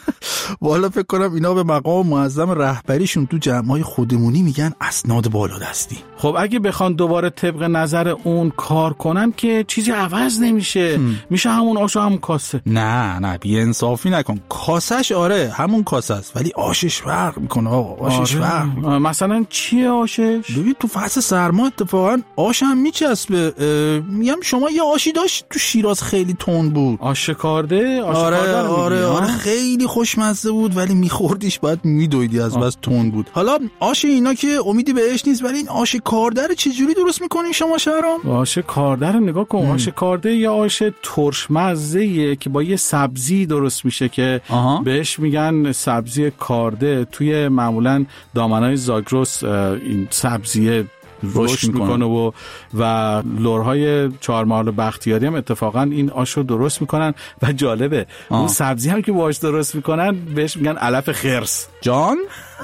والا فکر کنم اینا به مقام معظم رهبریشون تو جمعای خودمونی میگن اسناد بالادستی. خب اگه بخوان دوباره طبق نظر اون کار کنن که چیزی عوض نمیشه، هم. میشه همون آش و همون کاسه. نه نه بی انصافی نکن. کاسش آره همون کاسه است، ولی آشش فرق میکنه آقا. آشش آره. فرق میکنه. مثلا چیه آشش؟ ببین تو فصل سرما اتفاقا آش هم میچسبه. میگم شما یه آشی داشت تو شیراز خیلی تند بود. آش شکارده؟ آش آره شکارده آره آره خیلی خوشمزه بود، ولی میخوردیش باید میدویدی از بس تند بود. حالا آش اینا که امیدی بهش نیست، ولی این آش کارده رو چجوری درست میکنین شما شهرام؟ آش کارده رو نگاه کن. آش کارده یا آش ترشمزه‌ایه که با یه سبزی درست میشه که آها. بهش میگن سبزی کارده. توی معمولا دامنای زاگرس این سبزیه رشد میکنه و و لرهای چهارمحال و بختیاری هم اتفاقا این آش رو درست میکنن و جالبه آه. اون سبزی هم که باهاش درست میکنن بهش میگن علف خرس. جان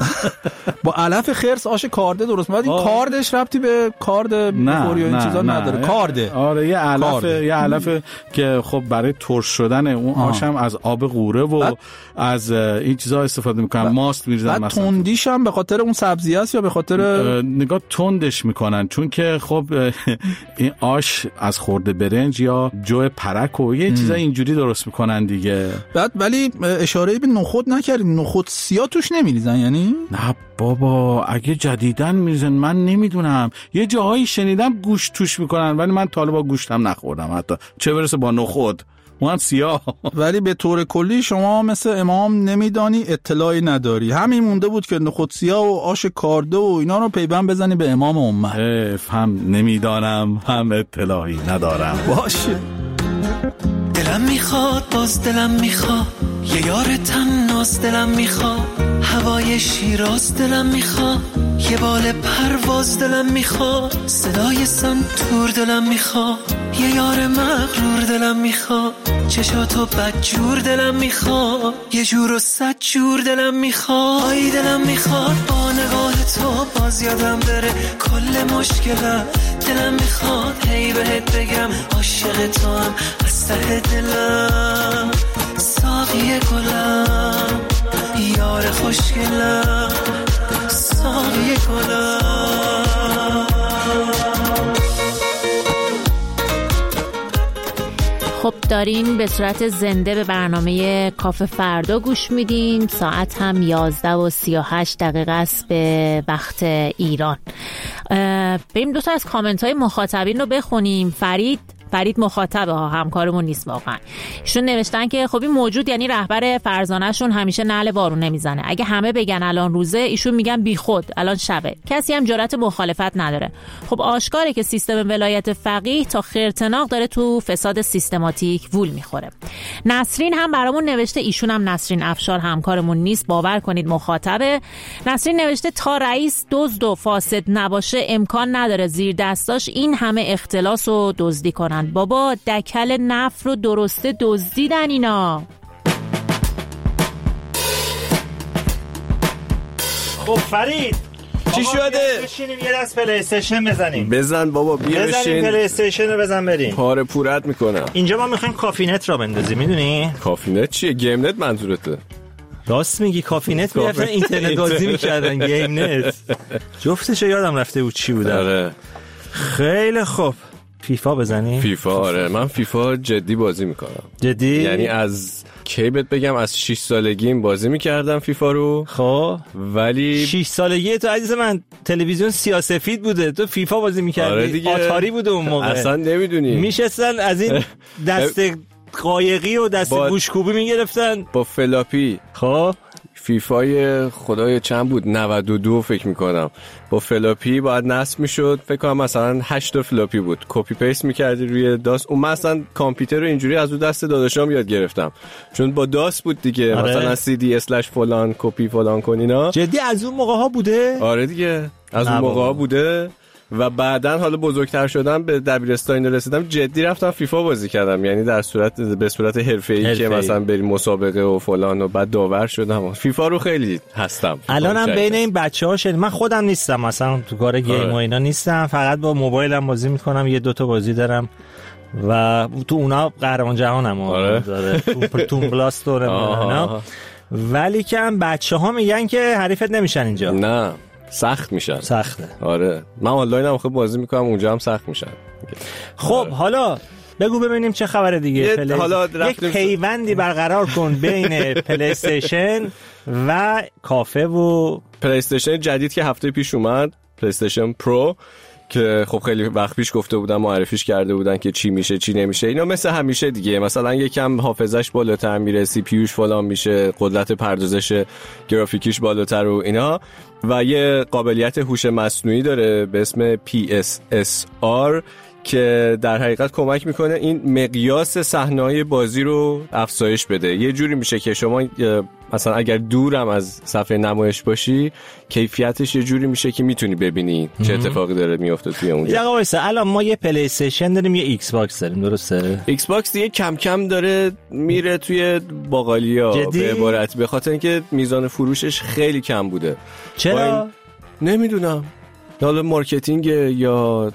با علف خرس آش کارده درست میکنن. این کاردش ربطی به کارد میخوری و این چیزا نداره. کارده آره یه علف یه علف که خب برای ترش شدن اون آش هم از آب قوره و بد... از این چیزا استفاده میکنن. بد... ماست میریزن مثلا. تندیش هم به خاطر اون سبزی است یا به خاطر نگاه تندش میکنن؟ چون که خب این آش از خورده برنج یا جو پرک و یه چیزا اینجوری درست میکنن دیگه. بعد ولی اشاره به نخود نکردین. نخود سیاه توش نمیریزن یعنی؟ نه بابا اگه جدیدن میریزن من نمیدونم. یه جاهایی شنیدم گوشت توش میکنن، ولی من تا حالا با گوشت هم نخوردم حتی، چه برسه با نخود. ما هم سیاه. ولی به طور کلی شما مثل امام نمیدانی، اطلاعی نداری. همین مونده بود که نخود سیاه و آش کارده و اینا رو پیوند بزنی به امام امت. هم نمیدانم هم اطلاعی ندارم. باشه. دلم میخواد باز دلم میخواد یه یار تناز، دلم میخواد هوای شیراز، دلم میخواد یه بال پرواز، دلم میخواد صدای سنتور، دلم میخواد یه یار مغرور، دلم میخواد چشاتو بدجور، دلم میخواد یه جور و صد جور، دلم میخواد آی دلم میخواد با نگاه تو باز یادم بره کل مشکلم، دلم میخواد هی بهت بگم عاشق تو هم از ته دلم، ساقی گلم یار خوشگلم، ساقی گلم. خب دارین به صورت زنده به برنامه کافه فردا گوش میدین. ساعت هم یازده و سی و هشت دقیقه است به وقت ایران. بریم دو تا از کامنت های مخاطبین رو بخونیم. فرید فرید مخاطبه ها، همکارمون نیست واقعا. ایشون نوشتن که خب این موجود یعنی رهبر فرزانه‌شون همیشه نعل وارون نمیزنه. اگه همه بگن الان روزه، ایشون میگن بیخود الان شبه. کسی هم جرأت مخالفت نداره. خب آشکاره که سیستم ولایت فقیه تا خرطناق داره تو فساد سیستماتیک وول میخوره. نسرین هم برامون نوشته، ایشون هم نسرین افشار همکارمون نیست، باور کنید مخاطبه. نسرین نوشته تا رئیس دزد و فاسد نباشه امکان نداره زیر دستاش این همه اختلاس و دزدی کنن. بابا دکل نفر رو درسته دزدیدن اینا. خب فرید چی شده؟ بشینیم یه دست پلی استیشن بزنیم. بزن بابا بیا بشین. بزنیم پلی استیشن رو بزن بریم. پاره پورت میکنم. اینجا ما میخوایم کافینت را بندازیم، میدونی؟ کافینت چیه؟ گیم نت منظورته؟ راست میگی، کافینت میرفتن اینترنت بازی میکردن، گیم نت. جفتشو یادم رفته بود چی بودن. آره. خیلی خوب. فیفا بزنیم؟ فیفا آره، من فیفا جدی بازی میکنم. جدی؟ یعنی از کی بهت بگم، از شش سالگیم بازی میکردم فیفا رو. خب ولی شش سالگی تو عزیز من تلویزیون سیاه‌سفید بوده، تو فیفا بازی میکردی. آره دیگه. آتاری بوده اون موقع. اصلا نمیدونی. میشستن از این دست قایقی و دست با... گوشکوبی میگرفتن با فلاپی. خب فیفای خدای چند بود، نود و دو فکر میکنم، با فلاپی باید نصب میشد. فکر کنم مثلا هشت تا فلاپی بود، کپی پیست میکردی روی داس. اون مثلا کامپیوتر رو اینجوری از اون دست داداشام یاد گرفتم، چون با داس بود دیگه. آره. مثلا سی دی اسلش فلان کپی فلان کنینا. جدی از اون موقع ها بوده؟ آره دیگه از اون موقع ها بوده. و بعدن حالا بزرگتر شدم، به دبیرستان رسیدم، جدی رفتم فیفا بازی کردم. یعنی در صورت به صورت حرفه‌ای که مثلا بریم مسابقه و فلان و بعد داور شدم. فیفا رو خیلی هستم. الانم بین این بچه‌ها شد. من خودم نیستم مثلا تو کار گیم و اینا نیستم، فقط با موبایلم بازی میکنم. یه دو تا بازی دارم و تو اونا قهرمان جهانم. آره. داره تون بلاست و اینا. ولی که هم بچه‌ها میگن که حریفت نمیشن اینجا. نه سخت میشن. سخته. آره من آنلاین هم خب بازی میکنم، اونجا هم سخت میشن. خب آره. حالا بگو ببینیم چه خبره دیگه. پلی... حالا یک پیوندی برقرار کن بین پلی استیشن و کافه و پلی استیشن جدید که هفته پیش اومد، پلی استیشن پرو، که خب خیلی وقت پیش گفته بودن، معرفیش کرده بودن که چی میشه چی نمیشه. اینا مثل همیشه دیگه، مثلا یکم حافظش بالاتر میره، سی پی یوش فلان میشه، قدرت پردازش گرافیکیش بالاتر و اینا، و یه قابلیت هوش مصنوعی داره به اسم پی اس اس آر که در حقیقت کمک میکنه این مقیاس صحنه‌های بازی رو افزایش بده. یه جوری میشه که شما مثلا اگر دورم از صفحه نمایش باشی، کیفیتش یه جوری میشه که میتونی ببینی چه اتفاقی داره میفته توی اونجا. یا وایسا، الان ما یه پلی استیشن داریم، یه ایکس باکس داریم، درسته؟ ایکس باکس دیگه کم کم داره میره توی باقالیا، به عبارت به خاطر اینکه میزان فروشش خیلی کم بوده. چرا؟ نمیدونم، حالا مارکتینگ یا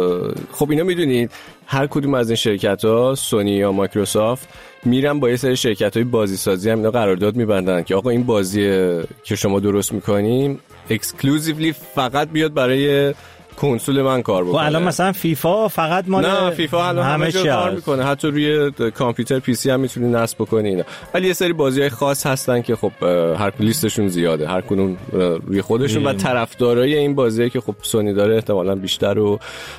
خب اینا میدونید هر کدوم از این شرکت ها، سونی یا مایکروسافت، میرن با یه سری شرکت های بازی سازی هم اینا قرارداد میبندن که آقا این بازی که شما درست میکنیم اکسکلوزیولی فقط بیاد برای کنسول من کار بکنه. و الان مثلا فیفا فقط مال نه فیفا الان همه جا کار میکنه، حتی روی کامپیوتر پی سی هم میتونی نصب بکنی اینا. ولی یه سری بازی‌های خاص هستن که خب هر لیستشون زیاده، هر کدوم روی خودشون، و طرفدارای این بازیه که خب سونی داره احتمالاً بیشتر، و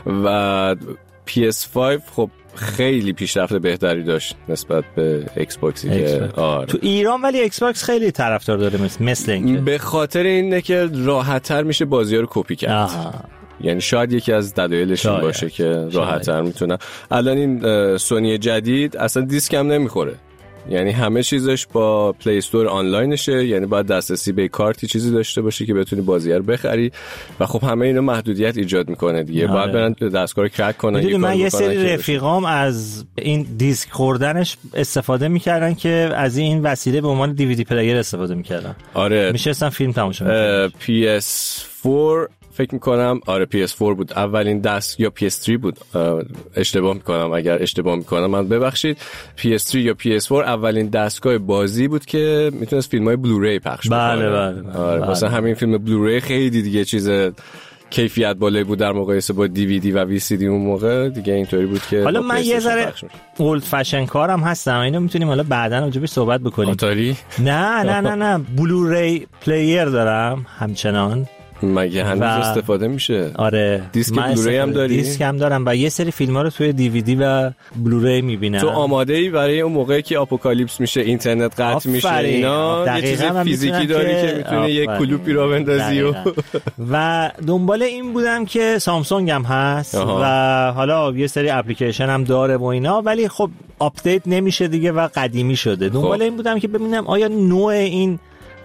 و پی اس پنج خب خیلی پیشرفت بهتری داشت نسبت به ایکس باکسی که آره. تو ایران ولی ایکس باکس خیلی طرفدار داره، مثل مثل اینکه به خاطر اینه که راحت‌تر میشه بازی‌ها رو کپی کرد. آها. یعنی شاید یکی از دلایلش این باشه که راحت‌تر میتونن. الان این سونی جدید اصلا دیسک هم نمیخوره، یعنی همه چیزش با پلی استور آنلاینشه، یعنی باید دسترسی به کارتی چیزی داشته باشی که بتونی بازی رو بخری، و خب همه اینا محدودیت ایجاد میکنه دیگه. آره. باید برن دستگاه رو کرک کنن. یه من یه سری رفیقام از این دیسک خوردنش استفاده میکردن که از این وسیله به عنوان دیویدی پلیر استفاده میکردن. آره میشستن فیلم تماشا میکردن. پی اس فور فکر میکنم، آره پی اس فور بود اولین دست، یا پی اس تری بود، اشتباه میکنم، اگر اشتباه میکنم من ببخشید. پی اس تری یا پی اس فور اولین دستگاه بازی بود که میتونست فیلم‌های بلوری پخش بله بکنه. بله بله. آره مثلا همین فیلم بلوری خیلی دیگه چیز کیفیت بالایی بود در مقایسه با دیویدی و وی سی دی اون موقع دیگه اینطوری بود که حالا من یه ذره اولد فشن کارم هستم، اینو میتونیم حالا بعداً راجعش صحبت بکنیم. آتاری؟ نه نه نه نه بلوری پلیر دارم همچنان. مگه هنوز استفاده میشه؟ آره دیسک بلوری هم داری؟ دیسک هم دارم و یه سری فیلم ها رو توی دیویدی و بلوری میبینم. تو آماده ای برای اون موقعی که آپوکالیپس میشه، اینترنت قطع میشه، اینا یه چیز فیزیکی داری که میتونی یه کلوپی رو بندازی و و دنبال این بودم که سامسونگ هم هست آها. و حالا یه سری اپلیکیشن هم داره و اینا، ولی خب آپدیت نمیشه دیگه و قدیمی شده. دنبال خب. این بودم که ببینم آیا نوع این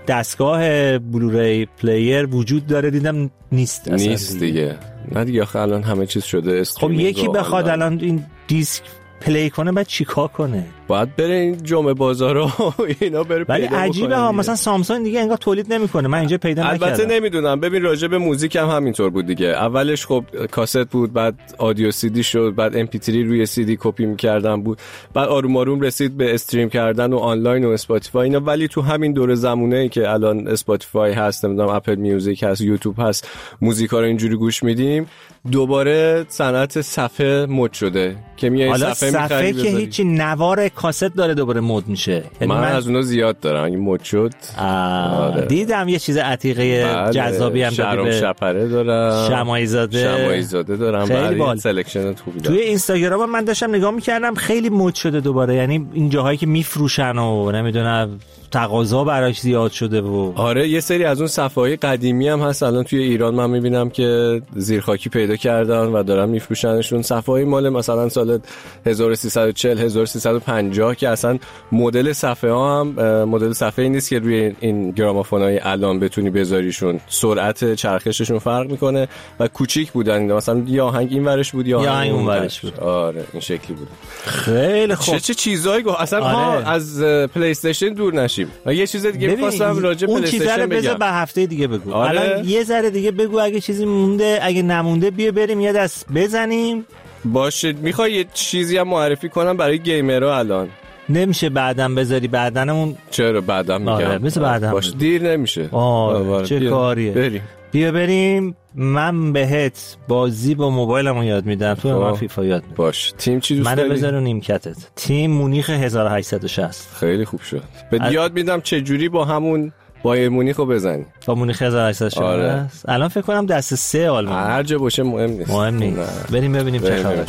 دستگاه بلوری پلیر وجود داره، دیدم نیست اصلا نیست دیگه. نه دیگه آخه الان همه چیز شده خب یکی بخواد الان این دیسک پلی کنه بعد چیکار کنه؟ باید بره این جمعه بازارا اینا بره پیدا. ولی عجیبه ها، مثلا سامسونگ دیگه انگار تولید نمیکنه، من اینجا پیدا نکردم. البته نمیدونم، ببین راجع به موزیک هم همینطور بود دیگه. اولش خب کاست بود، بعد آدیو سی دی شد، بعد ام پی تری روی سی دی کپی می‌کردن بود، بعد آروم آروم رسید به استریم کردن و آنلاین و اسپاتیفای اینا. ولی تو همین دوره زمانه‌ای که الان اسپاتیفای هست، نمیدونم اپل میوزیک هست، یوتیوب هست، موزیکا رو اینجوری گوش میدیم، دوباره صنعت صفحه مد شده که میای صفحه صفحه که هیچی نوار کاست داره دوباره مد میشه. من, من از اونها زیاد دارم، این مد شد. آره. دیدم یه چیز عتیقه بله. جذابی هم داری به شپره دارم، شماعی زاده شماعی زاده دارم، خیلی بال سلکشن خوبی دارم. توی اینستاگرام من داشتم نگاه میکردم خیلی مد شده دوباره، یعنی این جاهایی که میفروشن و نمیدونم تقاضا براش زیاد شده و آره یه سری از اون صفحه‌های قدیمی هم هست الان توی ایران من میبینم که زیرخاکی پیدا کردن و دارن میفروشنشون. صفحه‌های مال مثلا سال هزار و سیصد و چهل هزار و سیصد و پنجاه که اصلا مدل صفحه ها هم مدل صفحه‌ای نیست که روی این گرامافونای الان بتونی بذاریشون، سرعت چرخششون فرق میکنه و کوچیک بودن، مثلا یه آهنگ این ورش بود یا آهنگ اون ورش بود. آره این شکلی بود. خیلی خوب. چه چه چیزایی گفت اصلا آره. ها از پلی استیشن دور نشیم. و یه چیز دیگه می‌خواستم راجع به پلی استیشن بگم. اون چیزا رو به هفته دیگه بگو. آره. الان یه ذره دیگه بگو، اگه چیزی مونده، اگه نمونده بیا بریم یه دست بزنیم. باشه میخوای یه چیزی هم معرفی کنم برای گیمرها الان؟ نمیشه بعدم بذاری بعدنمون؟ چرا بعدم میگم؟ آره مثل بعدم باشه دیر نمیشه. آه چه بیا. کاریه بریم بیا بریم. من بهت بازی با موبایلمو یاد میدم، تو من فیفا یاد میدم. باش. تیم چی دوست داری؟ منو بذار رو نیمکتت. تیم مونیخ هزار و هشتصد و شصت. خیلی خوب شد. به ال... یاد میدم چه جوری با همون بایر مونیخو بزنی. با مونیخ هزار و هشتصد و شصت. آره. الان فکر کنم دست سه آلمان. هر جا باشه مهم نیست. مهم نیست. بریم ببینیم چه خبره.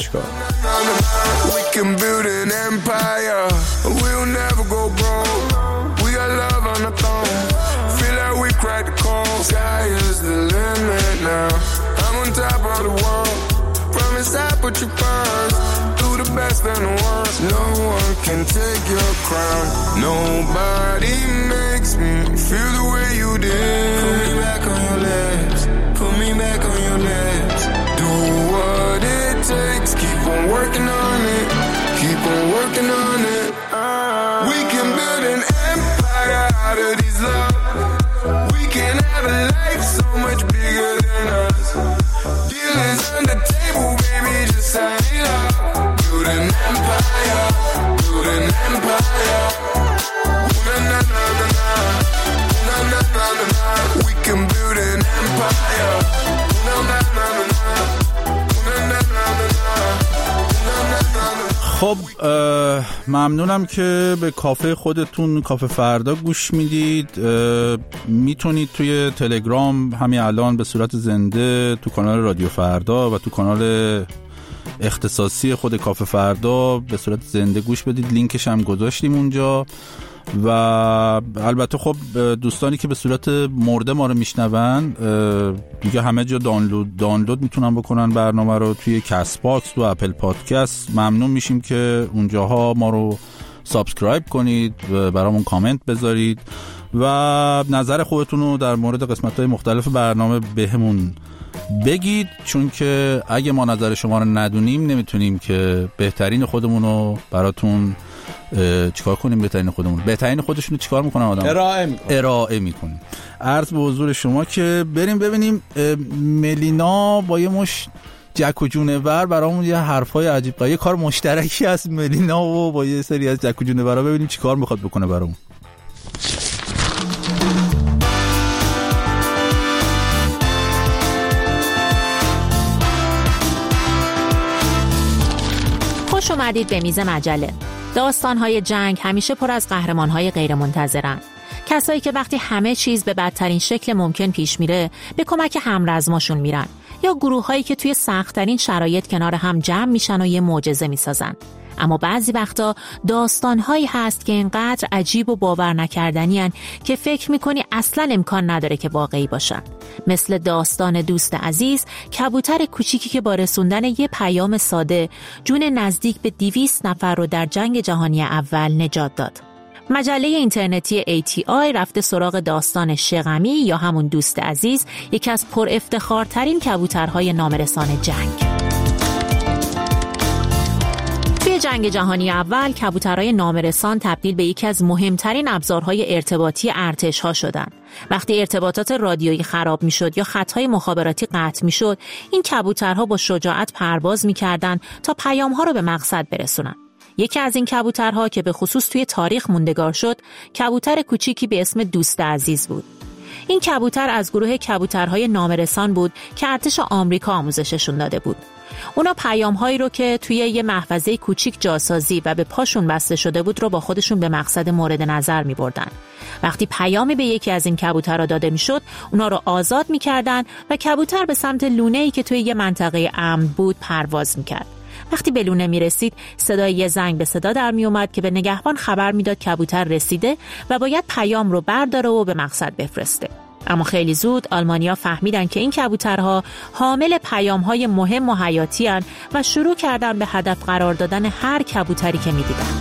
Sky is the limit now. I'm on top of the world. Promise I put you first. Do the best and the worst. No one can take your crown. Nobody makes me feel the way you did. Put me back on your lips. Put me back on your lips. Do what it takes. Keep on working on it. Keep on working on it. Uh, we can build an empire out of these love. Have a life so much bigger than us. Dealers on the table, baby, just sign it up. Build an empire, build an empire. Na na na na na, na na na na na. We can build an empire. Na na na na na, na na na na na, na na na na. خب ممنونم که به کافه خودتون کافه فردا گوش میدید. میتونید توی تلگرام همین الان به صورت زنده تو کانال رادیو فردا و تو کانال اختصاصی خود کافه فردا به صورت زنده گوش بدید، لینکش هم گذاشتیم اونجا. و البته خب دوستانی که به صورت مرده ما رو میشنون دیگه همه جا دانلود دانلود میتونن بکنن برنامه رو، توی کست باکس و اپل پادکست. ممنون میشیم که اونجاها ما رو سابسکرایب کنید و برامون کامنت بذارید و نظر خودتون رو در مورد قسمت‌های مختلف برنامه بهمون بگید، چون که اگه ما نظر شما رو ندونیم نمیتونیم که بهترین خودمون رو براتون چیکار کنیم. بهترین خودمون بهترین خودشون رو چیکار میکنن آدم؟ ارائه میکنن. ارائه میکنیم. عرض به حضور شما که بریم ببینیم ملینا با یه مش جک و جونور برامون یه حرفای عجیب غریب، یه کار مشترکی از ملینا و با یه سری از جک و جونورا، ببینیم چیکار میخواد بکنه برامون. آمدید به میز مجله. داستان‌های جنگ همیشه پر از قهرمان‌های غیرمنتظرن. کسایی که وقتی همه چیز به بدترین شکل ممکن پیش میره به کمک همرزماشون میرن، یا گروه‌هایی که توی سخت‌ترین شرایط کنار هم جمع میشن و یه معجزه میسازن. اما بعضی وقتا داستان‌هایی هست که اینقدر عجیب و باور نکردنی هن که فکر میکنی اصلاً امکان نداره که واقعی باشن. مثل داستان دوست عزیز، کبوتر کوچیکی که با رسوندن یه پیام ساده جون نزدیک به دویست نفر رو در جنگ جهانی اول نجات داد. مجله اینترنتی ای تی آی رفته سراغ داستان شغمی یا همون دوست عزیز، یکی از پر افتخارترین کبوترهای نامرسان جنگ. توی جنگ جهانی اول کبوترهای نامرسان تبدیل به یکی از مهمترین ابزارهای ارتباطی ارتش‌ها شدند. وقتی ارتباطات رادیویی خراب میشد یا خطهای مخابراتی قطع میشد، این کبوترها با شجاعت پرواز میکردند تا پیام‌ها رو به مقصد برسونن. یکی از این کبوترها که به خصوص توی تاریخ موندگار شد، کبوتر کوچیکی به اسم دوست عزیز بود. این کبوتر از گروه کبوترهای نامرسان بود که ارتش آمریکا آموزششون داده بود. اونا پیام‌هایی رو که توی یه محفظه کوچیک جاسازی و به پاشون بسته شده بود رو با خودشون به مقصد مورد نظر می‌بردن. وقتی پیامی به یکی از این کبوترها داده می‌شد، اونا رو آزاد می‌کردن و کبوتر به سمت لونه‌ای که توی یه منطقه امن بود پرواز می‌کرد. وقتی به لونه می‌رسید، صدای یه زنگ به صدا در می‌اومد که به نگهبان خبر می‌داد کبوتر رسیده و باید پیام رو برداره و به مقصد بفرسته. اما خیلی زود آلمانی‌ها فهمیدن که این کبوترها حامل پیام‌های مهم و حیاتی هستند و شروع کردن به هدف قرار دادن هر کبوتری که می‌دیدن.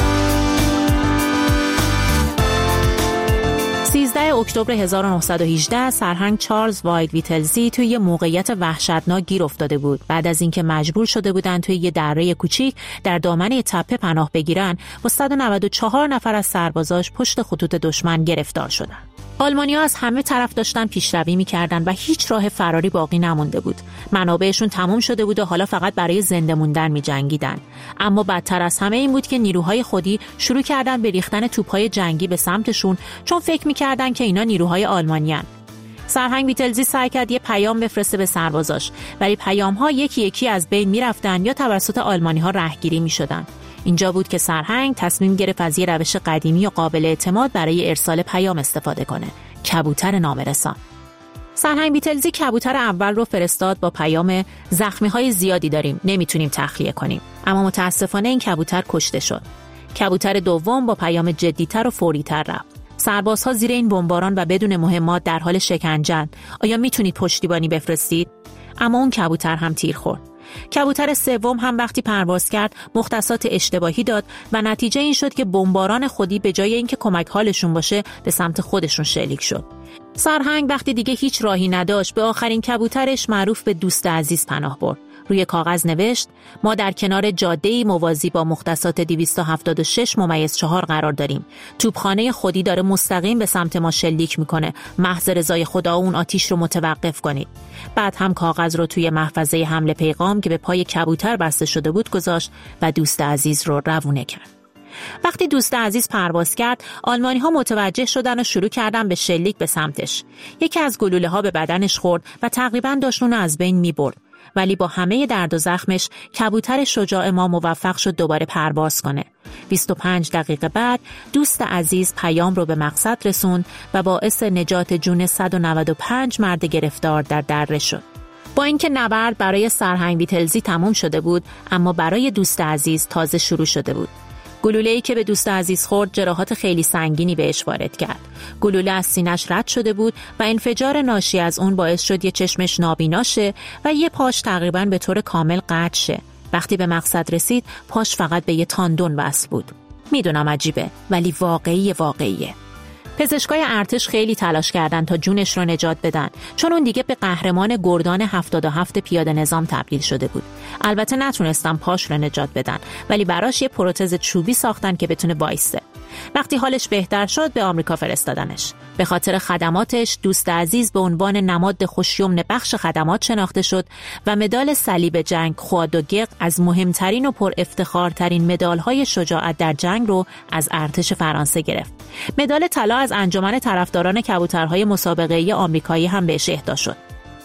سیزده اکتبر هزار و نهصد و هجده سرهنگ چارلز واید ویتلزی توی یه موقعیت وحشتناک گیر افتاده بود. بعد از اینکه مجبور شده بودن توی یه دره کوچیک در دامنه تپه پناه بگیرن، با صد و نود و چهار نفر از سربازاش پشت خطوط دشمن گرفتار شدن. آلمانی‌ها از همه طرف داشتن پیشروی می‌کردن و هیچ راه فراری باقی نمونده بود. منابعشون تموم شده بود و حالا فقط برای زنده موندن می‌جنگیدن. اما بدتر از همه این بود که نیروهای خودی شروع کردن به ریختن توپ‌های جنگی به سمتشون، چون فکر می‌کردن که اینا نیروهای آلمانیان. سرهنگ ویتلزی سعی کرد یه پیام بفرسته به سربازاش، ولی پیام‌ها یکی یکی از بین می‌رفتن یا توسط آلمانی‌ها رهگیری می‌شدن. اینجا بود که سرهنگ تصمیم گرفت از یه روش قدیمی و قابل اعتماد برای ارسال پیام استفاده کنه: کبوتر نامرسان. سرهنگ ویتلزی کبوتر اول رو فرستاد با پیام زخمی‌های زیادی داریم، نمیتونیم تخلیه کنیم. اما متاسفانه این کبوتر کشته شد. کبوتر دوم با پیام جدی‌تر و فوری‌تر رفت: سربازها زیر این بمباران و بدون مهمات در حال شکنجه‌اند. آیا میتونید پشتیبانی بفرستید؟ اما اون کبوتر هم تیر خورد. کبوتر سوم هم وقتی پرواز کرد مختصات اشتباهی داد و نتیجه این شد که بمباران خودی به جای اینکه کمک حالشون باشه به سمت خودشون شلیک شد. سرهنگ وقتی دیگه هیچ راهی نداشت به آخرین کبوترش معروف به دوست عزیز پناه برد. روی کاغذ نوشت: ما در کنار جاده‌ای موازی با مختصات دویست و هفتاد و شش ممیز چهار قرار داریم. توپخانه خودی داره مستقیم به سمت ما شلیک میکنه. محض رضای خدا اون آتیش رو متوقف کنید. بعد هم کاغذ رو توی محفظه حمل پیغام که به پای کبوتر بسته شده بود گذاشت و دوست عزیز رو روونه کرد. وقتی دوست عزیز پرواز کرد، آلمانی‌ها متوجه شدن و شروع کردن به شلیک به سمتش. یکی از گلوله‌ها به بدنش خورد و تقریباً داشت اون رو از بین می‌برد. ولی با همه درد و زخمش کبوتر شجاع ما موفق شد دوباره پرواز کنه. بیست و پنج دقیقه بعد دوست عزیز پیام رو به مقصد رسوند و باعث نجات جون صد و نود و پنج مرد گرفتار در دره شد. با اینکه نبرد برای سرهنگ ویتلزی تموم شده بود، اما برای دوست عزیز تازه شروع شده بود. گلوله‌ای که به دوست عزیز خورد جراحات خیلی سنگینی بهش وارد کرد. گلوله از سینه‌اش رد شده بود و انفجار ناشی از اون باعث شد یه چشمش نابینا شه و یه پاش تقریباً به طور کامل قطع شه. وقتی به مقصد رسید، پاش فقط به یه تاندون وصل بود. میدونم عجیبه، ولی واقعی واقعیه. پزشکای ارتش خیلی تلاش کردن تا جونش رو نجات بدن، چون اون دیگه به قهرمان گردان هفتاد و هفت پیاده نظام تبدیل شده بود. البته نتونستن پاش رو نجات بدن، ولی براش یه پروتز چوبی ساختن که بتونه وایسته. وقتی حالش بهتر شد به آمریکا فرستادنش. به خاطر خدماتش دوست عزیز به عنوان نماد خوشیمن بخش خدمات شناخته شد و مدال صلیب جنگ خوا دو گق از مهمترین و پر افتخارترین مدال‌های شجاعت در جنگ رو از ارتش فرانسه گرفت. مدال طلا از انجمن طرفداران کبوترهای مسابقه‌ای آمریکایی هم بهش اهدا شد.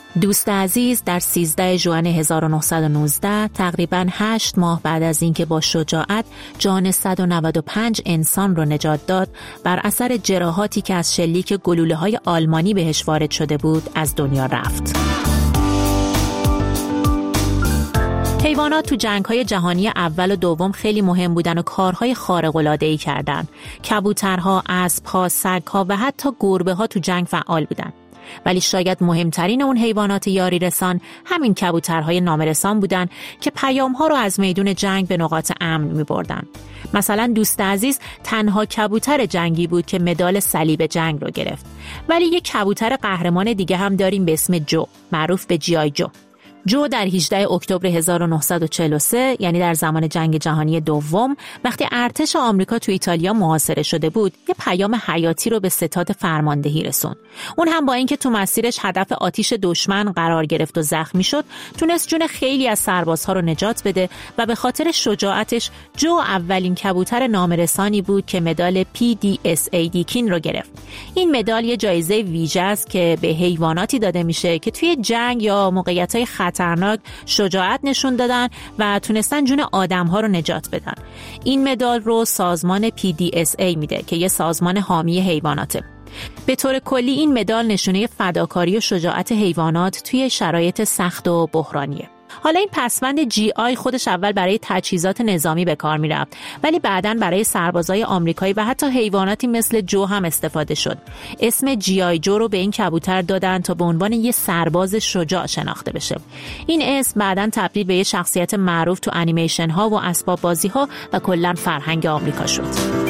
دوست عزیز در سیزده ژوئن هزار و نهصد و نوزده تقریباً هشت ماه بعد از اینکه با شجاعت جان صد و نود و پنج انسان رو نجات داد، بر اثر جراحاتی که از شلیک گلوله‌های آلمانی بهش وارد شده بود از دنیا رفت. حیوانات تو جنگ‌های جهانی اول و دوم خیلی مهم بودن و کارهای خارق‌العاده‌ای کردن. کبوترها، اسب‌ها، سگ‌ها و حتی گربه‌ها تو جنگ فعال بودن. ولی شاید مهمترین اون حیوانات یاری رسان همین کبوترهای نامرسان بودن که پیام‌ها رو از میدون جنگ به نقاط امن می‌بردن. مثلا دوست عزیز تنها کبوتر جنگی بود که مدال صلیب جنگ رو گرفت. ولی یک کبوتر قهرمان دیگه هم داریم به اسم جو، معروف به جی آی جو. جو در هجدهم اکتبر هزار و نهصد و چهل و سه، یعنی در زمان جنگ جهانی دوم، وقتی ارتش آمریکا تو ایتالیا محاصره شده بود، یه پیام حیاتی رو به ستاد فرماندهی رسوند. اون هم با اینکه تو مسیرش هدف آتش دشمن قرار گرفت و زخمی شد، تونست جون خیلی از سربازها رو نجات بده و به خاطر شجاعتش جو اولین کبوتر نامرسانی بود که مدال پی دی اس ای دیکین رو گرفت. این مدال یه جایزه ویژه است که به حیواناتی داده میشه که توی جنگ یا موقعیت‌های خطرناک شجاعت نشون دادن و تونستن جون آدم‌ها رو نجات بدن. این مدال رو سازمان پی دی اس ای میده که یه سازمان حامی حیواناته. به طور کلی این مدال نشونه فداکاری و شجاعت حیوانات توی شرایط سخت و بحرانیه. حالا این پسوند جی آی خودش اول برای تجهیزات نظامی به کار میرفت، ولی بعداً برای سربازای آمریکایی و حتی حیواناتی مثل جو هم استفاده شد. اسم جی آی جو رو به این کبوتر دادن تا به عنوان یه سرباز شجاع شناخته بشه. این اسم بعداً تبدیل به یه شخصیت معروف تو انیمیشن ها و اسباب بازی ها و کلاً فرهنگ آمریکا شد.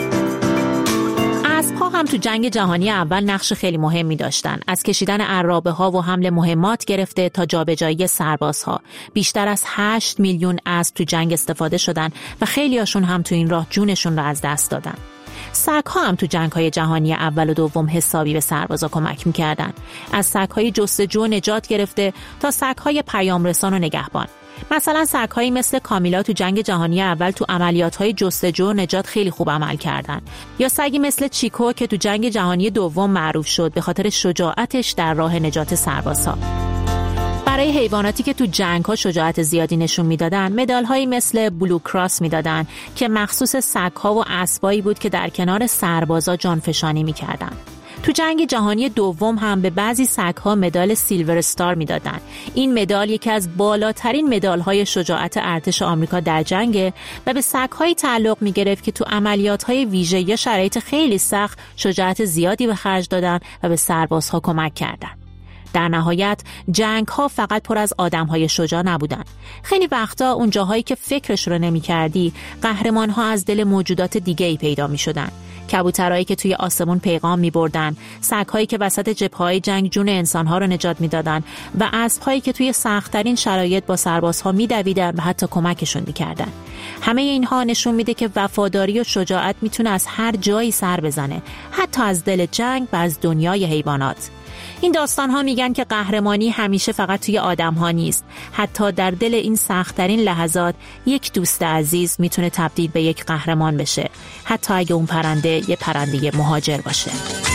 اسب‌ها هم تو جنگ جهانی اول نقش خیلی مهمی داشتن، از کشیدن عرابه ها و حمل مهمات گرفته تا جابجایی سربازها. بیشتر از هشت میلیون اسب تو جنگ استفاده شدن و خیلی هاشون هم تو این راه جونشون رو از دست دادن. سگ‌ها هم تو جنگ‌های جهانی اول و دوم حسابی به سربازا کمک می‌کردن، از سگ‌های جستجو نجات گرفته تا سگ‌های پیامرسان و نگهبان. مثلا سگ‌هایی مثل کامیلا تو جنگ جهانی اول تو عملیات‌های جستجو و نجات خیلی خوب عمل کردن، یا سگی مثل چیکو که تو جنگ جهانی دوم معروف شد به خاطر شجاعتش در راه نجات سربازها. برای حیواناتی که تو جنگ‌ها شجاعت زیادی نشون میدادن، مدال‌هایی مثل بلو کراس میدادن که مخصوص سگ‌ها و اسبایی بود که در کنار سربازا جانفشانی می‌کردن. تو جنگ جهانی دوم هم به بعضی سگ‌ها مدال سیلور استار میدادن. این مدال یکی از بالاترین مدال‌های شجاعت ارتش آمریکا در جنگ و به سگ‌هایی تعلق می‌گرفت که تو عملیات‌های ویژه یا شرایط خیلی سخت شجاعت زیادی به خرج دادن و به سربازها کمک کردن. در نهایت جنگ ها فقط پر از آدم های شجاع نبودن. خیلی وقتا اون جاهایی که فکرش رو نمی کردی قهرمان ها از دل موجودات دیگه ای پیدا می شدن. کبوترهایی که توی آسمون پیغام می بردن، سگ‌هایی که وسط جبهه‌های جنگ جون انسان‌ها رو نجات میدادن و اسب‌هایی که توی سخت‌ترین شرایط با سربازها می‌دویدن و حتی کمکشون می‌کردن. همه اینها نشون میده که وفاداری و شجاعت میتونه از هر جایی سر بزنه، حتی از دل جنگ و از دنیای حیوانات. این داستان‌ها میگن که قهرمانی همیشه فقط توی آدم‌ها نیست. حتی در دل این سخت‌ترین لحظات یک دوست عزیز میتونه تبدیل به یک قهرمان بشه، حتی اگه اون پرنده یه پرنده مهاجر باشه.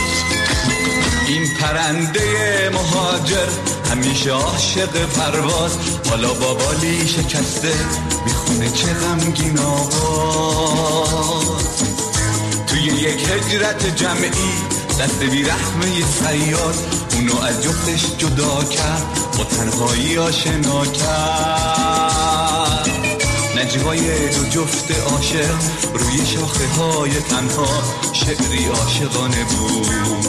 این پرنده مهاجر همیشه عاشق پرواز، حالا با بالی شکسته میخونه چه غمگین آواز. توی یک هجرت جمعی دست بی رحمه صیاد اونو از جفتش جدا کرد، با تنهایی آشنا کرد. نجوای دو جفت عاشق روی شاخه های تنها شعری عاشقانه بود.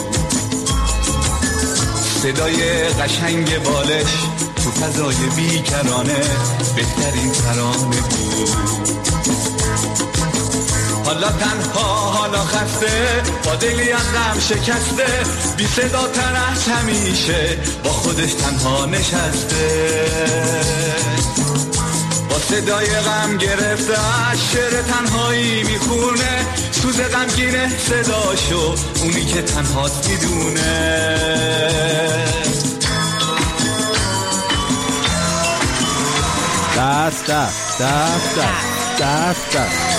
صدای قشنگ بالش تو فضای بیکرانه بهترین ترانه بود. حالا تنها، حالا خسته، با دلی از غم شکسته، بی صدا تر از همیشه با خودش تنها نشسته. با صدای غم گرفته از شعر تنهایی میخونه، سوز غمگینه صداشو اونی که تنهاست میدونه. دست دست دست دست دست دست.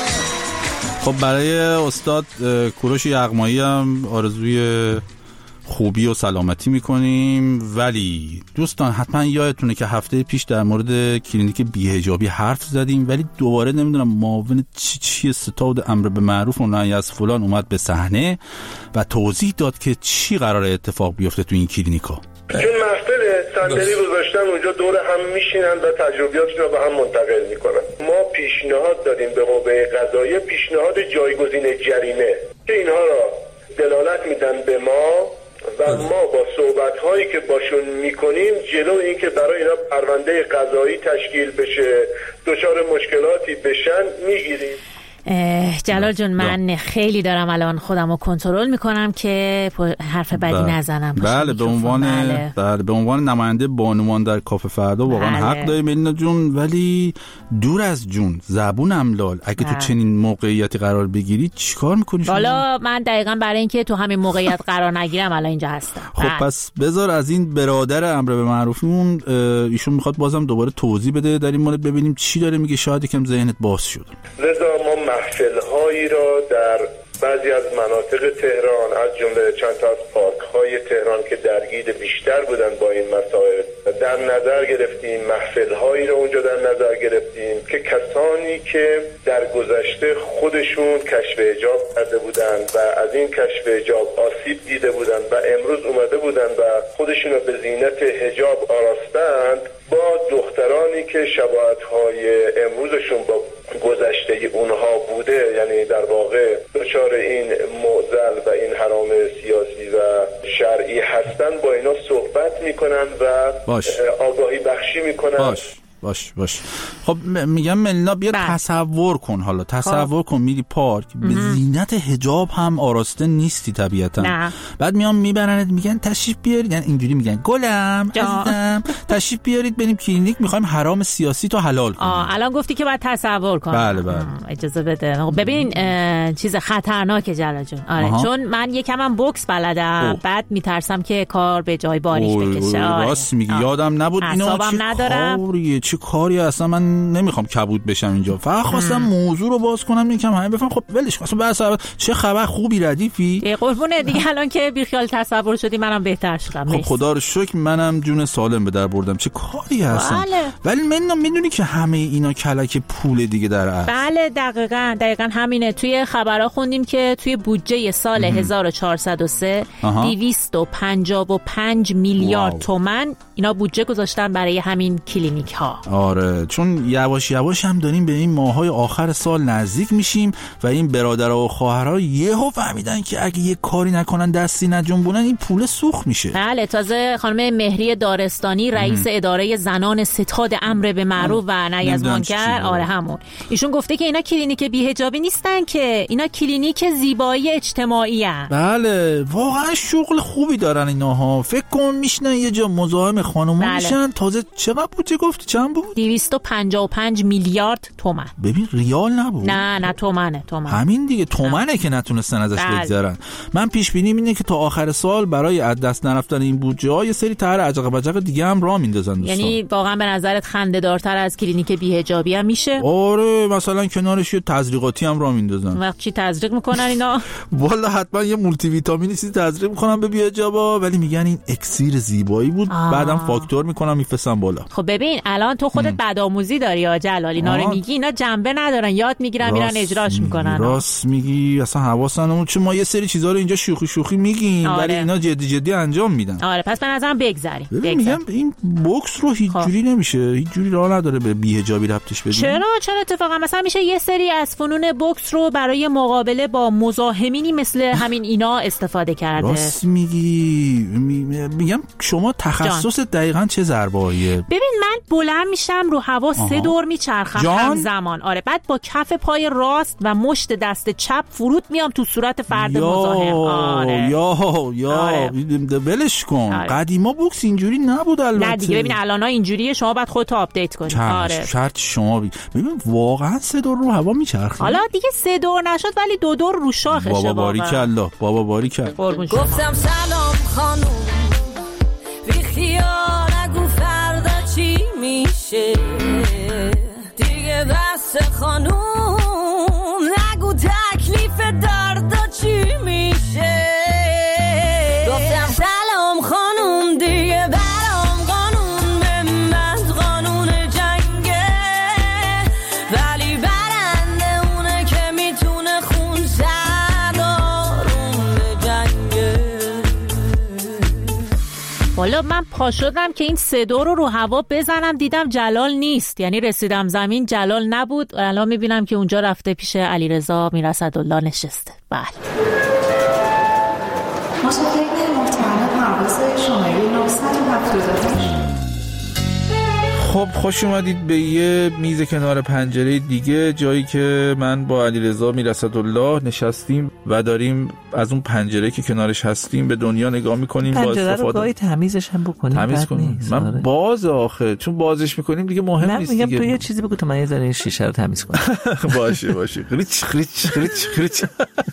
خب برای استاد کوروش یغمایی هم آرزوی خوبی و سلامتی میکنیم. ولی دوستان حتما یادتونه که هفته پیش در مورد کلینیک بی‌حجابی حرف زدیم، ولی دوباره نمیدونم معاون چی چی ستاد امر به معروف و نهی از فلان اومد به صحنه و توضیح داد که چی قراره اتفاق بیفته تو این کلینیکا. چون محفل صندلی گذاشتن اونجا دور هم میشینن و تجربیاتشون رو به هم منتقل میکنن. ما پیشنهاد دادیم به قوه قضاییه، پیشنهاد جایگزین جریمه که اینها را دلالت میدن به ما و ما با صحبت‌هایی که باشون میکنیم جلو این که برای اینا پرونده قضایی تشکیل بشه، دچار مشکلاتی بشن میگیریم. جلال جون من خیلی دارم الان خودم رو کنترل میکنم که حرف بدی بله. نزنم. بله به عنوان بله. بله به عنوان نماینده بانوان در کافه فردا واقعا بله. حق داری ملینا جون، ولی دور از جون زبون املال اگه بله. تو چنین موقعیتی قرار بگیری چیکار میکنی شما؟ حالا من دقیقاً برای اینکه تو همین موقعیت قرار نگیرم الان اینجا هستم. خب بله. پس بذار از این برادر امر به معروفمون، ایشون میخواد بازم دوباره توضیح بده در این مورد، ببینیم چی داره میگه، شاید یکم ذهنت باز شد. لذا ما محفل‌هایی را در بعضی از مناطق تهران از جمله چند تا از پارک‌های تهران که درگیر بیشتر بودن با این مسائل در نظر گرفتیم. محفل‌هایی را اونجا در نظر گرفتیم که کسانی که در گذشته خودشون کشف حجاب کرده بودن و از این کشف حجاب آسیب دیده بودن و امروز اومده بودن و خودشون را به زینت حجاب آراستند، با دخترانی که شباهت‌های امروزشون با گذشته اونها بوده، یعنی در واقع دچار این معضل و این حرام سیاسی و شرعی هستن، با اینا صحبت میکنن و باش. آگاهی بخشی میکنن. باش باش باش خب میگم ملینا بیا بله. تصور کن، حالا تصور کن میری پارک به زینت حجاب هم آراسته نیستی طبیعتا نه. بعد میام میبرنت میگن تشریف بیارید، یعنی اینجوری میگن گلم عزیزم تشریف بیارید بریم کلینیک میخوایم حرام سیاسی تو حلال کنیم. آه الان گفتی که باید تصور کن. بله بله اجازه بده. ببین چیز خطرناکه جلال جون. آره آها. چون من یکم هم بوکس بلدم اوه. بعد میترسم که کار به جای باریش بکشه. آره راست میگی یادم نبود اینو چه چه کاری اصلا من نمیخوام کبود بشم اینجا، فقط خواستم موضوع رو باز کنم یکم همه بفهم. خب ولش کن بس. چه خبر خوبی ردیفی قربونه دیگه الان که بی خیال تصور شدی منم بهتر شدم. خب خدا رو شکر منم جون سالم به در بردم. چه کاری هستن بله. ولی من میدونی که همه اینا کلک پول دیگه در اصل. بله دقیقاً دقیقاً همینه. توی خبرها خوندیم که توی بودجه سال هزار و چهارصد و سه دویست و پنجاه و پنج میلیارد تومان اینا بودجه گذاشتن برای همین کلینیک ها. آره چون یواش یواش هم داریم به این ماهای آخر سال نزدیک میشیم و این برادرها و خواهرها یهو فهمیدن که اگه یه کاری نکنن دستی نجنبونن این پول سوخت میشه. بله تازه خانم مهری دارستانی رئیس ام. اداره زنان ستاد امر به معروف و نهی از منکر، آره همون، ایشون گفته که اینا کلینیک بی‌حجابی نیستن، که اینا کلینیک زیبایی اجتماعی هستن. بله واقعا شغل خوبی دارن اینها. فکر کن میشنن یه جا مزاحم خانوما بله. میشن. تازه چقدر بودجه گفتی چند بود؟ دویست و پنجاه و پنج میلیارد تومان. ببین ریال نبود. نه نه تومنه تومن. همین دیگه تومنه که نتونستن ازش بگذرن. من پیش بینی اینه که تا آخر سال برای از دست نرفتن این بودجه ها یه سری طرح عجق بجق دیگه هم راه میندازن دوستان. یعنی واقعا به نظرت خنده‌دارتر از کلینیک بی‌حجابی هم میشه؟ آره مثلا کنارش یه تزریقاتی هم راه میندازن. وقت چی تزریق میکنن اینا؟ والا حتما یه مولتی ویتامینی چیزی تزریق میکنن به بی‌حجابا، ولی میگن این اکسیر زیبایی بود آه. بعدم فاکتور میکنن میفرستن بالا. خب ببین الان تو خودت بدآموزی داری یا جلال، اینا رو میگی اینا جنبه ندارن، یاد میگیرن میرن اجراش میکنن. راست میگی اصلا حواسمون، چون ما یه سری چیزا رو اینجا شوخی شوخی میگیم آره. ولی اینا جدی جدی انجام میدن. آره پس به نظرم بگذاریم. میگم این بوکس رو هیچ جوری نمیشه، هیچ جوری راه نداره به بی‌حجابی ربطش بدیم. چرا چرا اتفاقا مثلا میشه یه سری از فنون بوکس رو برای مقابله با مزاحمینی مثل همین اینا استفاده کرده. راست میگی. میگم شما تخصص دقیقاً چه ضربه‌ایه؟ ببین من بلند میشم رو هوا سه دور میچرخم همزمان. آره بعد با کف پای راست و مشت دست چپ فرود میام تو صورت فرد مزاحم. آره یا یا آره. ولش کن. آره. قدیما بوکس اینجوری نبود البته. نه دیگه ببین الان اینجوریه، شما باید خودت آپدیت کنی. آره شرط شما بی... ببین واقعا سه دور رو هوا میچرخه. حالا دیگه سه دور نشد ولی دو دور رو شاخشه. بابا باریکالله بابا باریکالله. گفتم سلام خانوم بی خیال نگو فردا چی میشه دیگه، بس خانوم نگو تکلیف دردا چی میشه. گفتم حالا من پا شدم که این صدا رو رو هوا بزنم، دیدم جلال نیست، یعنی رسیدم زمین جلال نبود. الان میبینم که اونجا رفته پیش علیرضا میرسدالله نشسته. بله مشاهده محترم پرواز شماره نهصد و هفتاد و هشت. خب خوش اومدید به یه میز کنار پنجره دیگه، جایی که من با علیرضا میرسدالله نشستیم و داریم از اون پنجره که کنارش هستیم به دنیا نگاه میکنیم. پنجره با استفاده رو گاهی تمیزش هم بکنیم. تمیز کنیم. من آره. باز آخه چون بازش میکنیم دیگه مهم نیست دیگه. من میگم تو یه چیزی بگو تا من یه ذره این شیشه رو تمیز کنم. باشه باشه. خریچ خریچ خریچ خریچ.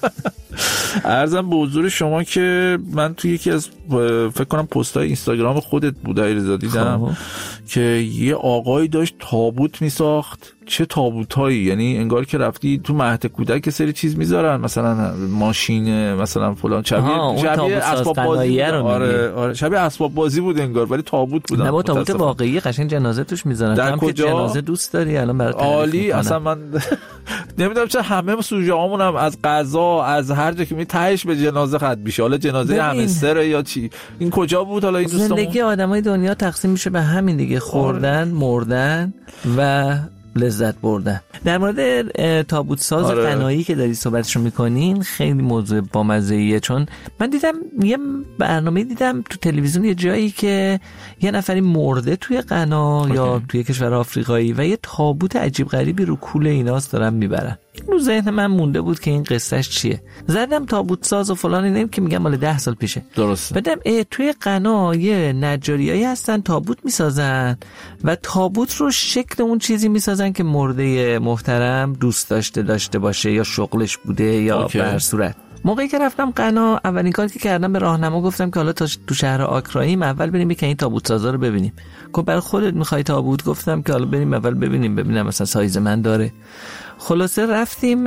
عرضم به حضور شما که من توی یکی از فکر کنم پست‌های اینستاگرام خودت بود علیرضا دیدم که یه آقایی داشت تابوت میساخت. چه تابوتایی، یعنی انگار که رفتی تو مهد کودک که سری چیز میذارن، مثلا ماشین مثلا فلان، شبیه شبیه اسباب بازی. آره آره شبیه اسباب بازی بود انگار، ولی تابوت بود. نه با تابوت واقعی قشنگ جنازه توش میذارن. در هم کجا؟ که جنازه دوست داری الان برات عالی. اصلا من نمیدونم چه همه سوژه هامون هم از قضا از هر جا که می تهش به جنازه ختم میشه. حالا جنازه همستر یا چی، این کجا بود حالا این دوستمون؟ زندگی آدمای دنیا تقسیم میشه به همین دیگه، خوردن، مردن و لذت بردن. در مورد تابوت ساز آره. غنایی که داری صحبتشو میکنین خیلی موضوع بامزه‌ایه، چون من دیدم یه برنامه دیدم تو تلویزیون یه جایی که یه نفری مرده توی غنا یا توی کشور آفریقایی و یه تابوت عجیب غریبی رو کوله ایناست دارن میبرن. رو ذهن من مونده بود که این قصهش چیه. زدم تابوت ساز و فلان، اینم که میگم مال ده سال پیشه. درسته. بعدم توی غنا یه نجاریایی هستن تابوت میسازن و تابوت رو شکل اون چیزی میسازن که مرده محترم دوست داشته داشته باشه یا شغلش بوده یا به هر صورت. موقعی که رفتم غنا اولین کاری که کردم به راهنما گفتم که حالا تا تو شهر آکرایم اول بریم یکم این تابوت سازا رو ببینیم. گفت برای خودت میخوای تابوت؟ گفتم که حالا بریم اول ببینیم ببینم مثلا سایز من داره. خلاصه رفتیم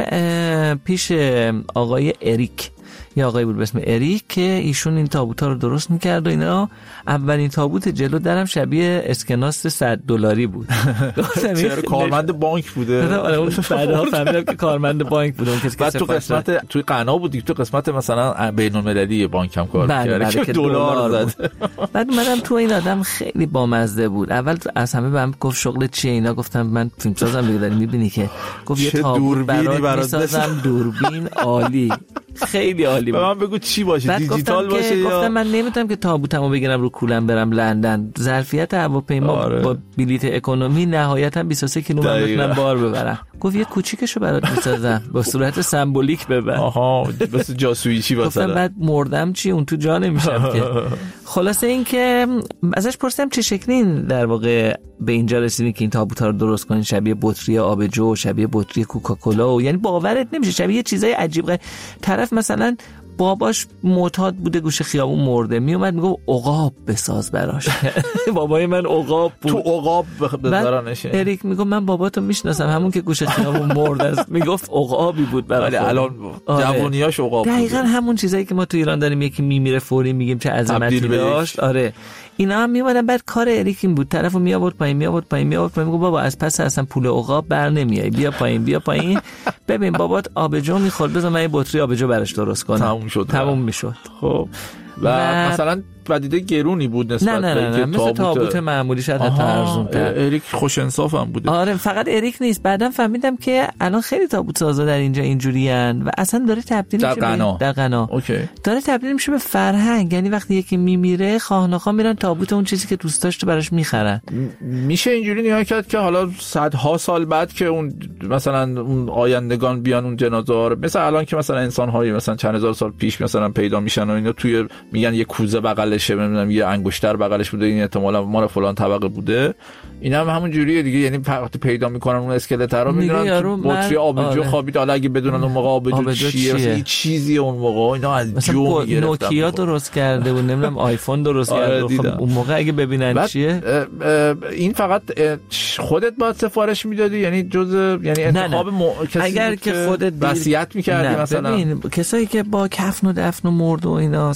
پیش آقای اریک، یه آقایی بود به اسم اریک که ایشون این تابوتا رو درست میکرد و اینا. اولین تابوت جلو درم شبیه اسکناس صد دلاری بود. چرا کارمند بانک بوده؟ آره اون بعدا فهمیدم که کارمند بانک بود. اون کسی که تو قسمت توی قنا بودی، تو قسمت مثلا بین‌المللی بانک هم کار می‌کرد که دلار زد. بعد اومدم تو این آدم خیلی بامزه بود. اول از همه بهم گفت شغل چیه اینا؟ گفتم من فیلم سازم دیگه، داری می‌بینی که. گفت یه تابوت برات می‌سازم، دوربین عالی، خیلی عالی. به من بگو چی باشه، دیجیتال باشه یا؟ گفتم من نمیتونم که تابوتمو بگیرم رو کولم برم لندن. ظرفیت هواپیما آره. با بلیت اکونومی نهایتا بیست و سه کیلومتر میتونم بار ببرم. گفت یه کوچیکشو برات میسازم با صورت سمبولیک ببر. آها بس جاسویی مثلا. گفتم بعد مردم چی؟ اون تو جا نمیشم که. خلاصه این که ازش پرسیدم چه شکلی در واقع به اینجا رسیدین که این تابوتا رو درست کنین شبیه بطری آبجو، شبیه بطری کوکاکولا، و یعنی باورت نمیشه شبیه چیزای عجیب غریب. طرف مثلا باباش معتاد بوده گوشه خیابون مرده، میومد میگه عقاب بساز براش. بابای من عقاب بود. تو عقاب بذارنش. اریک میگه من باباتو میشناسم، همون که گوشه خیابون مرده است. میگفت عقابی بود برای الان جوونیاش عقاب. دقیقاً همون چیزایی که ما تو ایران داریم، یکی میمیره فوری میگیم چه عظمتی داشت. آره اینا هم میومدن. بعد کار اریک این بود طرفو می آورد پایین می آورد پایین می آورد پایین. میگه بابا از پس اصلا پول عقاب بر نمیای، بیا پایین بیا پایین. ببین بابات آبجو میخورد، بذار من یه بطری آبجو براش درست کنم. تموم شد. تموم میشد. خب و, و مثلا پدیده گرونی بود نسبت نه نه نه, نه. مثل تابوت, تابوت معمولی شاید حتی ارزان‌تر. اریک خوش انصاف هم بوده. آره فقط اریک نیست، بعدم فهمیدم که الان خیلی تابوت سازا در اینجا اینجوریان و اصلا داره تبدیل میشه به در غنا. اوکی. داره تبدیل میشه به فرهنگ، یعنی وقتی یکی میمیره خواه نخواه میرن تابوت اون چیزی که دوست داشته براش میخرن. میشه اینجوری نگاه کرد که حالا صدها سال بعد که اون مثلا اون آیندگان بیان اون جنازه ها رو، مثلا الان که مثلا انسان هایی مثلا چند هزار سال پیش مثلا پیدا میشن و اینا توی میگن یه کوزه بغلشه، نمیدونم یه انگشتر بغلش بوده، این احتمالاً مال فلان طبقه بوده. اینا هم همون جوریه دیگه، یعنی وقتی پیدا میکنن اون اسکلت رو میدونن بطری آبجو آره. خوابید. حالا اگه بدونن اون موقع آبجو, آبجو چیه مثلا این چیزی اون موقع اینا از جو میگرفتن. نوکیا درست کرده بود، نمیدونم آیفون درست آره کرده. خب اون موقع اگه ببینن چیه اه اه این فقط خودت باید سفارش میدادی، یعنی جزء یعنی انتخاب م... کسی اگر که خودت وصیت میکردی مثلا. ببین کسایی که با کفن و دفن و مرد و اینا سر و کار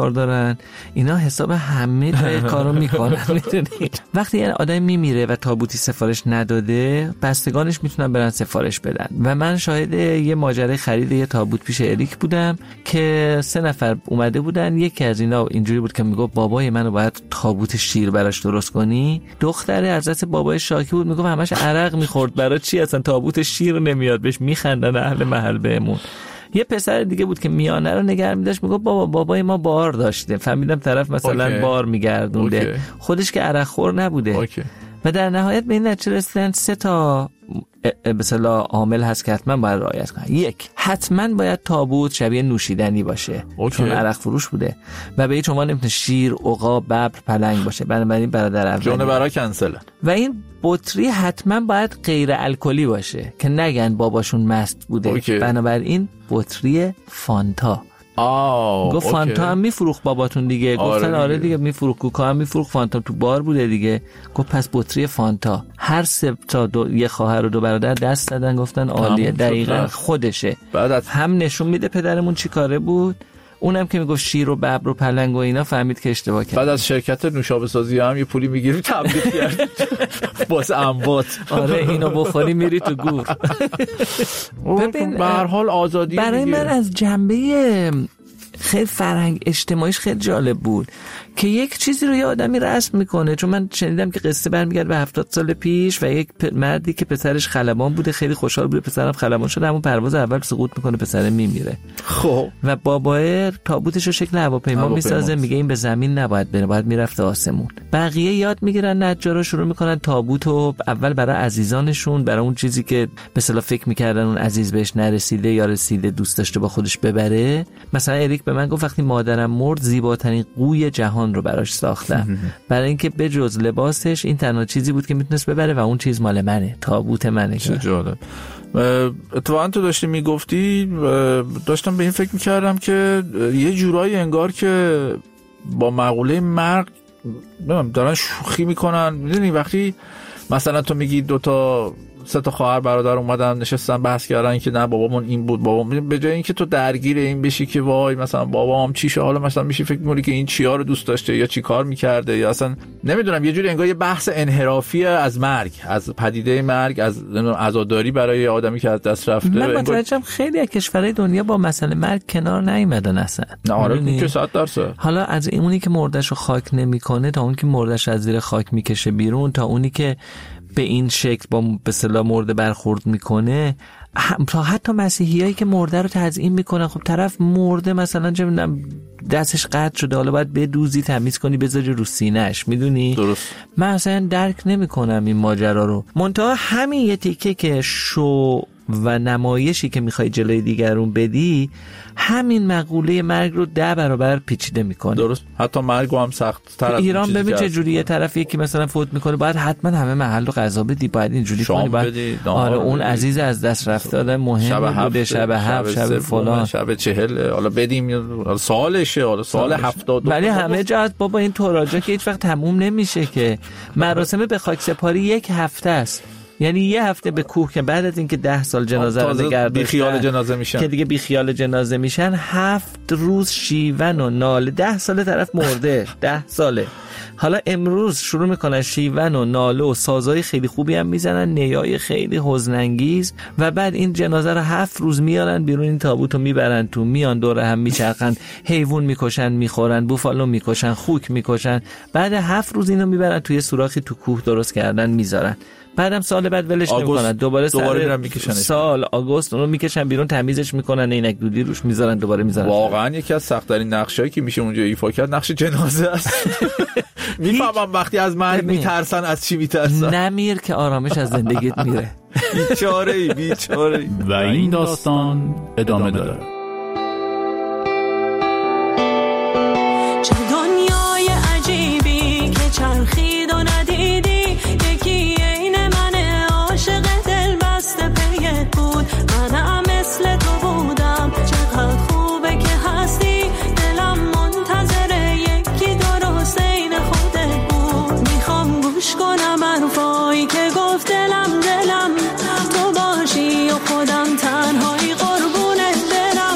کار دارن، اینا حساب همه جای کارو میکنن. میدونید وقتی یه آدم میمیره و تابوتی سفارش نداده، بستگانش میتونن برن سفارش بدن. و من شاهد یه ماجرای خرید یه تابوت پیش اریک بودم که سه نفر اومده بودن. یکی از اینا اینجوری بود که میگفت بابای منو باید تابوت شیر براش درست کنی. دختره حضرت بابای شاکی بود، میگفت همش عرق میخورد، برای چی اصلا تابوت شیر نمیاد؟ بهش میخندن اهل محل بهمون. یه پسر دیگه بود که میانه رو نگه می‌داشت، میگفت بابا بابای ما بار داشته. فهمیدم طرف مثلا اوکی. بار میگردونده، خودش که عرق خور نبوده. اوکی. و در نهایت به این نتیجه رسیدن سه تا به اصطلاح عامل هست که حتما باید رعایت کنن. یک، حتما باید تابوت شبیه نوشیدنی باشه، اوکی. چون عرق فروش بوده و به هیچ عنوان نمیتونه شیر، عقاب، ببر، پلنگ باشه. بنابراین برادر اول جانورا کنسل. و این بطری حتما باید غیر الکلی باشه که نگن باباشون مست بوده، اوکی. بنابراین بطری فانتا. آه گفت فانتا هم میفروخت باباتون دیگه. آره گفتن آره دیگه میفروخت. کوکا هم میفروخت، فانتا تو بار بوده دیگه. گفت پس بطری فانتا. هر سه تا دو یه خواهر و دو برادر دست دادن، گفتن عالیه، دقیقاً خودشه. بعد هم نشون میده پدرمون چی کاره بود. اونم که میگفت شیر و ببر و پلنگ و اینا فهمید که اشتباه کرد. بعد از شرکت نوشابه سازی هم یه پولی میگیری تبلیغ کرد واسه اموات. آره اینو بخوری میری تو گور. ببین به هر حال آزادی برای میگیره. من از جنبه خیلی فرهنگ اجتماعیش خیلی جالب بود که یک چیزی رو یه آدمی رسم میکنه. چون من شنیدم که قصه برمیگرده به هفتاد سال پیش و یک مردی که پسرش خلبان بوده، خیلی خوشحال بوده پسرم خلبان شده، همون پرواز اول سقوط میکنه، پسر میمیره. خب و بابا تابوتش رو شکل هواپیما میسازه، میگه این به زمین نباید بره، باید میرفته آسمون. بقیه یاد میگیرن، نجارا شروع میکنن تابوتو اول برای عزیزانشون، برای اون چیزی که به اصطلاح فکر میکردن اون عزیز بهش نرسیده یا رسیده دوست داشته با خودش ببره. مثلا اریک به من گفت وقتی مادرم مرد زیباترین قوی جهان رو براش ساختم، برای اینکه به جز لباسش این تنها چیزی بود که میتونست ببره و اون چیز مال منه، تابوت منه. چه جالب. اتفاقا تو داشتی میگفتی داشتم به این فکر میکردم که یه جورایی انگار که با مقوله مرگ دارن شوخی میکنن. میدونی وقتی مثلا تو میگی دوتا سه تا خواهر برادر اومدن نشستن بحث کردن که نه بابامون این بود، بابام، به جای اینکه تو درگیر این بشی که وای مثلا بابام چیشه، حالا مثلا میشی فکر می‌کنی که این چیا رو دوست داشته یا چی کار می‌کرده یا اصلا نمیدونم، یه جوری انگار یه بحث انحرافی از مرگ، از پدیده مرگ، از عزاداری برای آدمی که از دست رفته. من متوجهم خیلی از کشورهای دنیا با مسئله مرگ کنار نیومدن اصلا. نه آره که صد درصد. حالا از اونی که مرده‌شو خاک نمی‌کنه تا اون که مرده‌ش از زیر خاک میکشه بیرون، تا اونی که به این شکل با به اصطلاح مرده برخورد میکنه، تا حتی مسیحیایی که مرده رو تعظیم میکنن. خب طرف مرده مثلا چه میدونم دستش قطع شده، حالا باید بدوزی تمیز کنی بذاری رو سینه‌اش، میدونی؟ درست. من اصلا درک نمیکنم این ماجرا رو. منتها همین یه تیکه که شو و نمایشی که میخوای جلوی دیگرون بدی، همین مقوله مرگ رو ده برابر پیچیده میکنه. درست. حتی مرگ هم سخت تر از ایران ببین چه جوری یه طرف یکی مثلا فوت میکنه باید حتما همه محل رو غذا بدی، باید اینجوری کنی، باید آره اون عزیز از دست رفته آدم مهم بوده، شب هفت، شب فلان، شب چهل، حالا بدیم سالشه، حالا سال هفتاد. ولی همه جا بابا این توراجا که هیچ وقت تموم نمیشه که. مراسم به خاک سپاری یک هفته است، یعنی یه هفته به کوه که بعد از اینکه ده سال جنازه رو نگه بی خیال جنازه میشن که دیگه بی خیال جنازه میشن، هفت روز شیون و ناله. ده سال طرف مرده، ده ساله. حالا امروز شروع میکنن شیون و ناله و سازهای خیلی خوبی هم میزنن، نیای خیلی حزن انگیز، و بعد این جنازه رو هفت روز میارن بیرون، این تابوت رو میبرن تو، میان دور هم میچرخن، حیوان میکشن میخورن، بوفالو میکشن، خوک میکشن. بعد هفت روز اینو میبرن توی سوراخی تو کوه درست کردن میذارن. بعدم سال بعد ولش نمی‌کنن، دوباره دوباره میکشن، سال آگوست اونو میکشن بیرون، تمیزش میکنن، عینک دودی روش میذارن، دوباره میذارن. واقعا یکی از سخت‌ترین نقشایی که میشه اونجا ایفا کرد نقش جنازه است. میفهمم وقتی از مرگ میترسن از چی میترسن. نمیر که آرامش از زندگیت میره. بیچاره‌ای بیچاره‌ای. و این داستان ادامه داره. چه دنیای عجیبی که چرخید و ندیدی، یکی عین من عاشق دل بسته پیت بود، منم مثل تو بودم، چقدر خوبه که هستی، دلم منتظر یکی درست عین خودت بود. میخوام گوش کنم حرفایی که گفت دلم، دلم تو باشی و خودم تنهایی قربون دلم،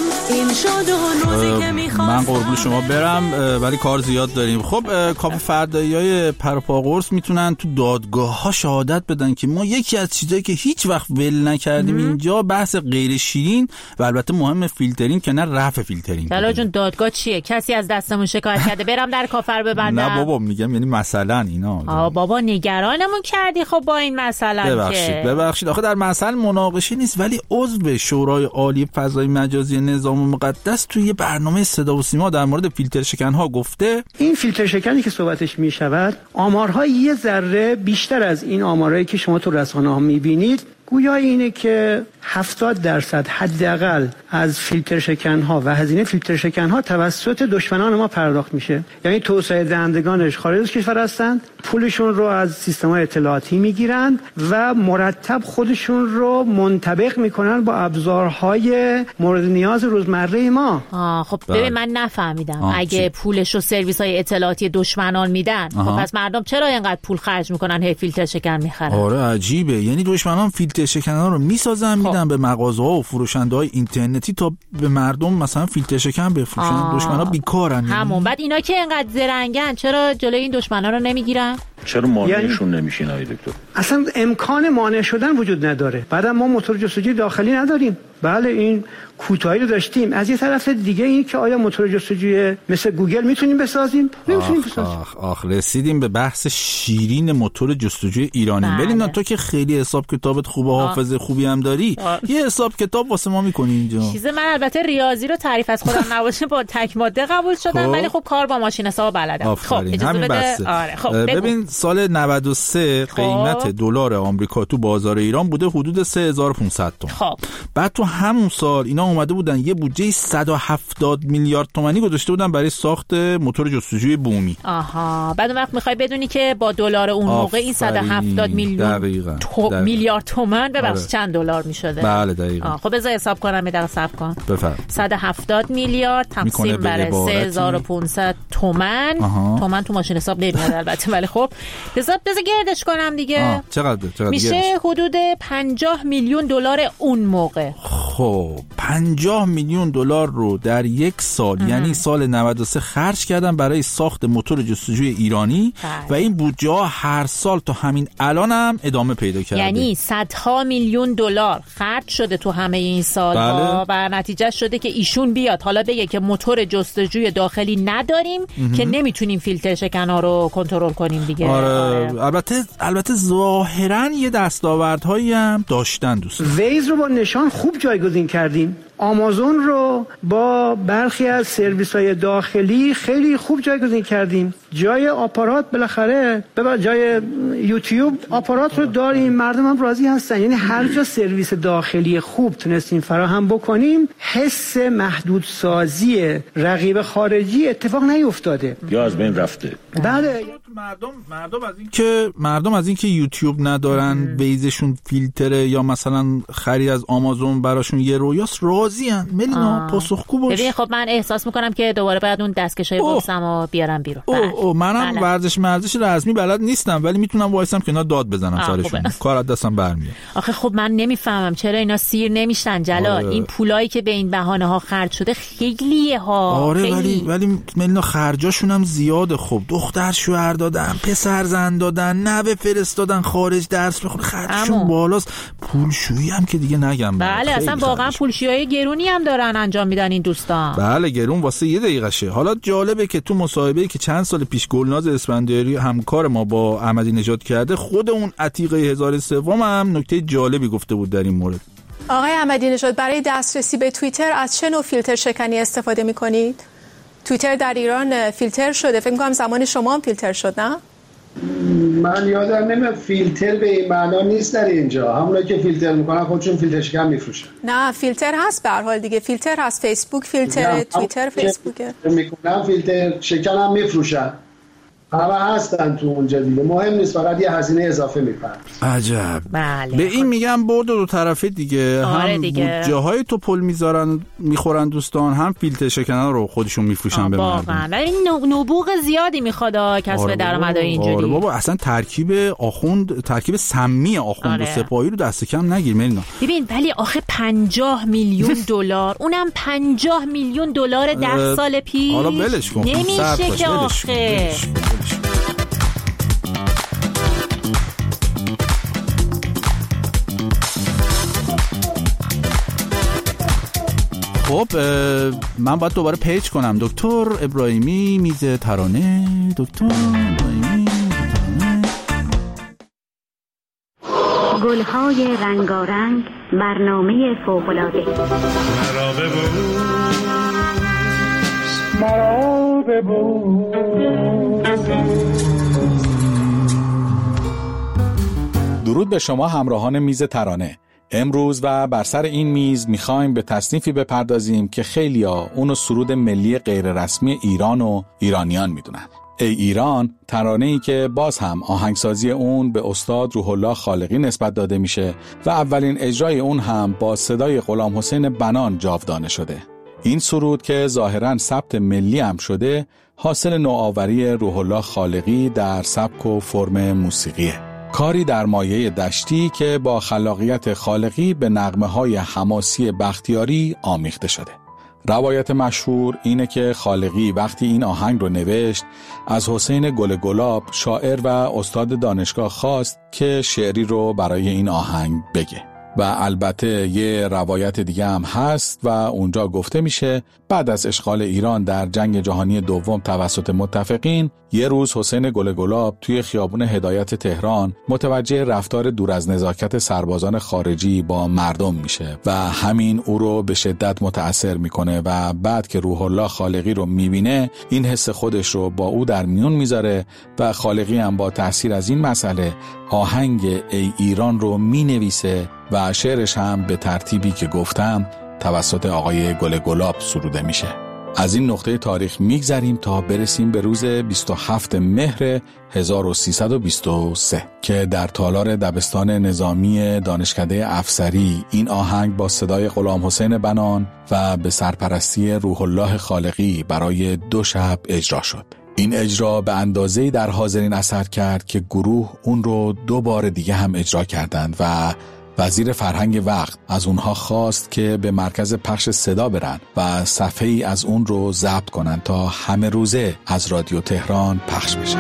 شما برم ولی کار زیاد داریم. خب کاپ فردایی‌های پروپا قرص میتونن تو دادگاه ها شهادت بدن که ما یکی از چیزایی که هیچ وقت ول نکردیم اینجا بحث غیر شیرین و البته مهم فیلترینگ که نه رفع فیلترینگ. جلال جون دادگاه چیه؟ کسی از دستمون شکایت کرده برم در کافر ببندم؟ نه بابا میگم یعنی مثلا اینا. آ بابا نگرانمون کردی. خب با این مثلا ببخشید که ببخشید آخه در مثلا مناقشه نیست ولی عضو شورای عالی فضای مجازی نظام مقدس توی برنامه صدا و سیما در مورد فیلتر شکن‌ها گفته این فیلتر شکنی که صحبتش می شود آمارها یه ذره بیشتر از این آمارهایی که شما تو رسانه‌ها می‌بینید. گویا اینه که هفتاد درصد حداقل از فیلتر شکن‌ها و هزینه فیلتر شکن‌ها توسط دشمنان ما پرداخت میشه. یعنی توسعه دهندگانش خارج از کشور هستند، پولشون رو از سیستم‌های اطلاعاتی میگیرند و مرتب خودشون رو منطبق میکنن با ابزارهای مورد نیاز روزمره ما. آه خب ببین من نفهمیدم. آه اگه پولش رو سرویس‌های اطلاعاتی دشمنان میدن خب پس مردم چرا اینقدر پول خرج میکنن هی فیلتر شکن میخرن؟ آره عجیبه. یعنی دشمنان فیلتر شکن‌ها رو میسازن میدن به مغازه‌ها و فروشنده‌های اینترنتی تا به مردم مثلا فیلتر شکن بفروشن. دشمنا بیکارن. همون بعد اینا که اینقدر زرنگن چرا جلوی این دشمنا رو نمیگیرن؟ چرا مانعشون یعنی... نمیشین آقای دکتر؟ اصلا امکان مانع شدن وجود نداره. بعدم ما موتور جستجوی داخلی نداریم. بله این کوتاهی رو داشتیم. از یه طرف دیگه این که آیا موتور جستجوی مثل گوگل میتونیم بسازیم؟ نمیتونیم بسازیم. آخ آخ رسیدیم به بحث شیرین موتور جستجوی ایرانی. ولی نه تو که خیلی حساب کتابت خوبه، حافظه خوبی هم داری، آه. یه حساب کتاب واسه ما میکنی اینجا. چیز من البته ریاضی رو تعریف از خودم نباشه با تک ماده قبول شدم ولی خب کار با ماشین حساب بلدم. خب اجازه بده. آره خب ببین سال نود و سه قیمت دلار آمریکا تو بازار ایران بوده حدود سه هزار و پانصد تومان. خب بعد تو همون سال اینا اومده بودن یه بودجه صد و هفتاد میلیارد تومانی گذاشته بودن برای ساخت موتور جستجوی بومی. آها بعد اون وقت میخوای بدونی که با دلار اون موقع این صد و هفتاد میلیون تو... میلیارد تومان ببخشید چند دلار میشده؟ بله دقیقاً. خب بذار حساب کنم یه دقیقه صبر کن. بفرمایید. صد و هفتاد میلیارد تقسیم بر سه هزار و پانصد تومان. تومان تو ماشین حساب نمیاد البته ولی خب بذار بذار گردش کنم دیگه. چقدر چقدر میشه گردش. حدود پنجاه میلیون دلار اون موقع. خب پنجاه میلیون دلار رو در یک سال اه. یعنی سال نود و سه خرج کردن برای ساخت موتور جستجوی ایرانی بله. و این بودجه ها هر سال تا همین الان هم ادامه پیدا کرده. یعنی صدها میلیون دلار خرج شده تو همه این سالها بله. و نتیجه شده که ایشون بیاد حالا بگه که موتور جستجوی داخلی نداریم اه. که نمیتونیم فیلتر شکن‌ها رو کنترل کنیم دیگه. آره. آره. البته البته ظاهرا یه دستاوردهایی هم داشتن دوست. ویز رو با نشان خوب جایگزین کردیم. آمازون رو با برخی از سرویس‌های داخلی خیلی خوب جایگزین کردیم. جای آپارات بالاخره به جای یوتیوب آپارات رو داریم، مردم هم راضی هستن. یعنی هر جا سرویس داخلی خوب تونستیم فراهم بکنیم حس محدود سازی رقیب خارجی اتفاق نیفتاده یا از بین رفته. بله مردم مردم از این که مردم از این که یوتیوب ندارن ویزشون فیلتره یا مثلا خرید از آمازون براشون یه رویاست راضی‌ان. ملینا پاسخگو باش. ببین خب من احساس میکنم که دوباره باید اون دستکشای بورسمو بیارم بیرون. اوه اوه منم بله. ورزش مرزش رزمی بلد نیستم ولی میتونم وایسم کنار داد بزنم سرشون. کار از دستم برمیاد. آخه خب من نمیفهمم چرا اینا سیر نمیشن جلال. آره. این پولایی که به این بهانه ها خرج شده خیلیه ها. آره خیلی. ولی ولی ملینا خرجاشون هم زیاده. خب دختر شوهر دادن، پسر زن دادن، نوه فرستادن خارج درس بخونه، خرجشون بالاست. پولشویی هم که دیگه نگم. بله اصلا واقعا پولشویی گرونی هم دارن انجام میدن این دوستان. بله گرون واسه یه دقیقه شه. حالا جالبه که تو مصاحبه‌ای که چند سال پیش گلناز اسفندیاری همکار ما با احمدی نژاد کرده خود اون عتیقه هزار سوم هم نکته جالبی گفته بود در این مورد. آقای احمدی نژاد برای دسترسی به توییتر از چه نوع فیلتر شکنی استفاده می‌کنید؟ توییتر در ایران فیلتر شده، فکر می‌کنم زمان شما هم فیلتر شد نه؟ من یادم نمیاد فیلتر به این معنا نیست در اینجا. همونایی که فیلتر میکنن خودشون فیلتر شکن میفروشن. نه فیلتر هست به هر حال دیگه. فیلتر هست، فیسبوک فیلتر، توییتر فیسبوکه. میکنن فیلتر شکن هم میفروشن. همه هستن تو اونجا دیگه، مهم نیست، فقط یه هزینه اضافه میپرد. عجب. بله. به این میگم برد دو طرفه دیگه. آره هم دیگه. بودجه های توپل میذارن میخورن دوستان، هم فیلتر شکنه رو خودشون میفروشن به مردم. واقعا ولی نبوغ زیادی میخواد کسب آره درآمدای اینجوری. آره بابا اصلا ترکیب آخوند، ترکیب سمی آخوند آره. و سپاهی رو دست کم نگیر ملینا. ببین ولی آخه پنجاه میلیون دلار، اونم پنجاه میلیون دلار ده سال پیش. حالا ولش کن. نمیشه که آخه. خب من باید دوباره پیچ کنم. دکتر ابراهیمی میز ترانه. دکتر ابراهیمی ترانه. گلهای رنگارنگ، برنامه فوق‌العاده. مرا ببوس مرا ببوس. درود به شما همراهان میز ترانه. امروز و بر سر این میز میخوایم به تصنیفی بپردازیم که خیلیا اونو سرود ملی غیر رسمی ایران و ایرانیان میدونن. ای ایران، ترانه‌ای که باز هم آهنگسازی اون به استاد روح الله خالقی نسبت داده میشه و اولین اجرای اون هم با صدای غلام حسین بنان جاودانه شده. این سرود که ظاهراً ثبت ملی هم شده، حاصل نوآوری روح الله خالقی در سبک و فرم موسیقیه. کاری در مایه دشتی که با خلاقیت خالقی به نغمه‌های حماسی بختیاری آمیخته شده. روایت مشهور اینه که خالقی وقتی این آهنگ رو نوشت از حسین گل گلاب شاعر و استاد دانشگاه خواست که شعری رو برای این آهنگ بگه. و البته یه روایت دیگه هم هست و اونجا گفته میشه بعد از اشغال ایران در جنگ جهانی دوم توسط متفقین، یه روز حسین گل گلاب توی خیابون هدایت تهران متوجه رفتار دور از نزاکت سربازان خارجی با مردم میشه و همین او رو به شدت متأثر میکنه و بعد که روح الله خالقی رو میبینه این حس خودش رو با او در میون میذاره و خالقی هم با تأثیر از این مسئله آهنگ ای ایران رو مینویسه و شعرش هم به ترتیبی که گفتم توسط آقای گل گلاب سروده میشه. از این نقطه تاریخ میگذریم تا برسیم به روز بیست و هفتم مهر هزار و سیصد و بیست و سه که در تالار دبستان نظامی دانشکده افسری این آهنگ با صدای غلام حسین بنان و به سرپرستی روح الله خالقی برای دو شب اجرا شد. این اجرا به اندازه‌ای در حاضرین اثر کرد که گروه اون رو دو بار دیگه هم اجرا کردند و وزیر فرهنگ وقت از اونها خواست که به مرکز پخش صدا برن و صفحه‌ای از اون رو ضبط کنن تا همه روزه از رادیو تهران پخش بشه.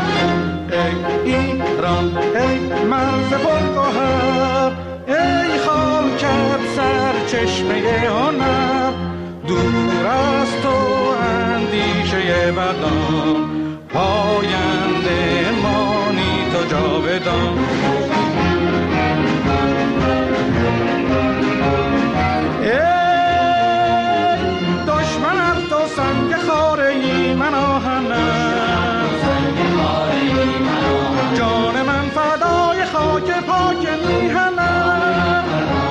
ای ایران، ای مرز پرگوهر، ای خاکت سرچشمه هنر، دور از تو اندیشه بدان، پاینده مانی تو جاودان. جان من فدای خاک پاک میهنم،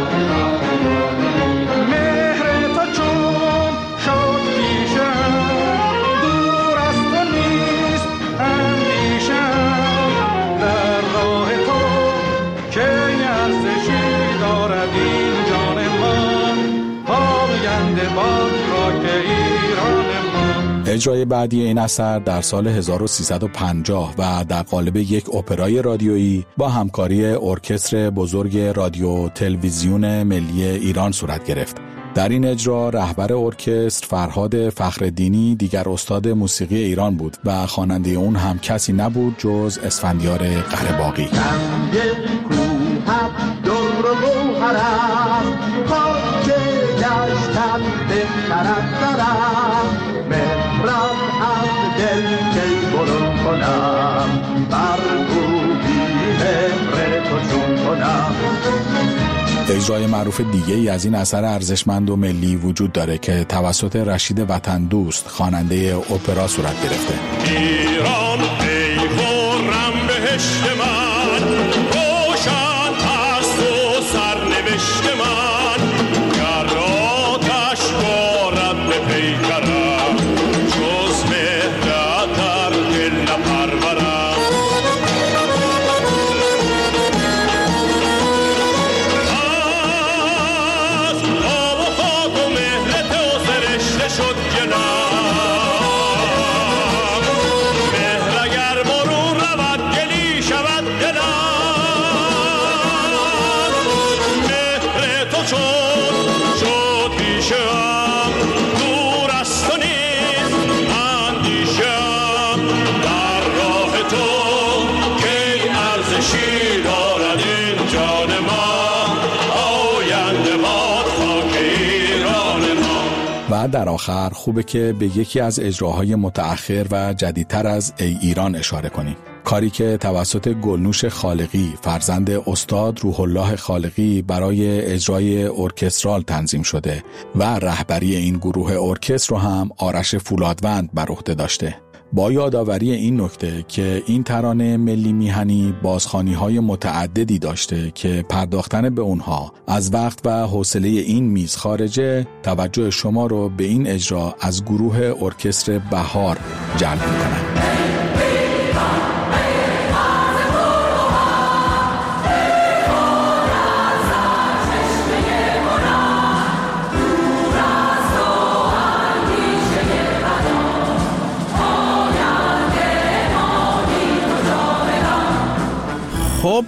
مهر تو چون شد پیشم، دور از تو نیست اندیشم، در راه تو که ارزشی دارد این جان من، پاینده باد خاک ایران من. اجرای بعدی این اثر در سال هزار و سیصد و پنجاه و در قالب یک اپرای رادیویی با همکاری ارکستر بزرگ رادیو تلویزیون ملی ایران صورت گرفت. در این اجرا رهبر ارکستر فرهاد فخرالدینی دیگر استاد موسیقی ایران بود و خواننده اون هم کسی نبود جز اسفندیار قره‌باغی. اجرای معروف دیگه ای از این اثر ارزشمند و ملی وجود داره که توسط رشید وطن دوست خواننده اپرا صورت گرفته. ایران ای خرم بهشت من، روشن است و سرنوشت من، گر آتش بارد به پیکرم، جز مهرت در دل نپرورم. و در آخر خوبه که به یکی از اجراهای متأخر و جدیدتر از ای ایران اشاره کنیم. کاری که توسط گلنوش خالقی فرزند استاد روح الله خالقی برای اجرای ارکسترال تنظیم شده و رهبری این گروه ارکستر رو هم آرش فولادوند بر عهده داشته. با یادآوری این نکته که این ترانه ملی میهنی بازخوانی‌های متعددی داشته که پرداختن به اونها از وقت و حوصله این میز خارجه، توجه شما رو به این اجرا از گروه ارکستر بهار جلب می‌کنه. خب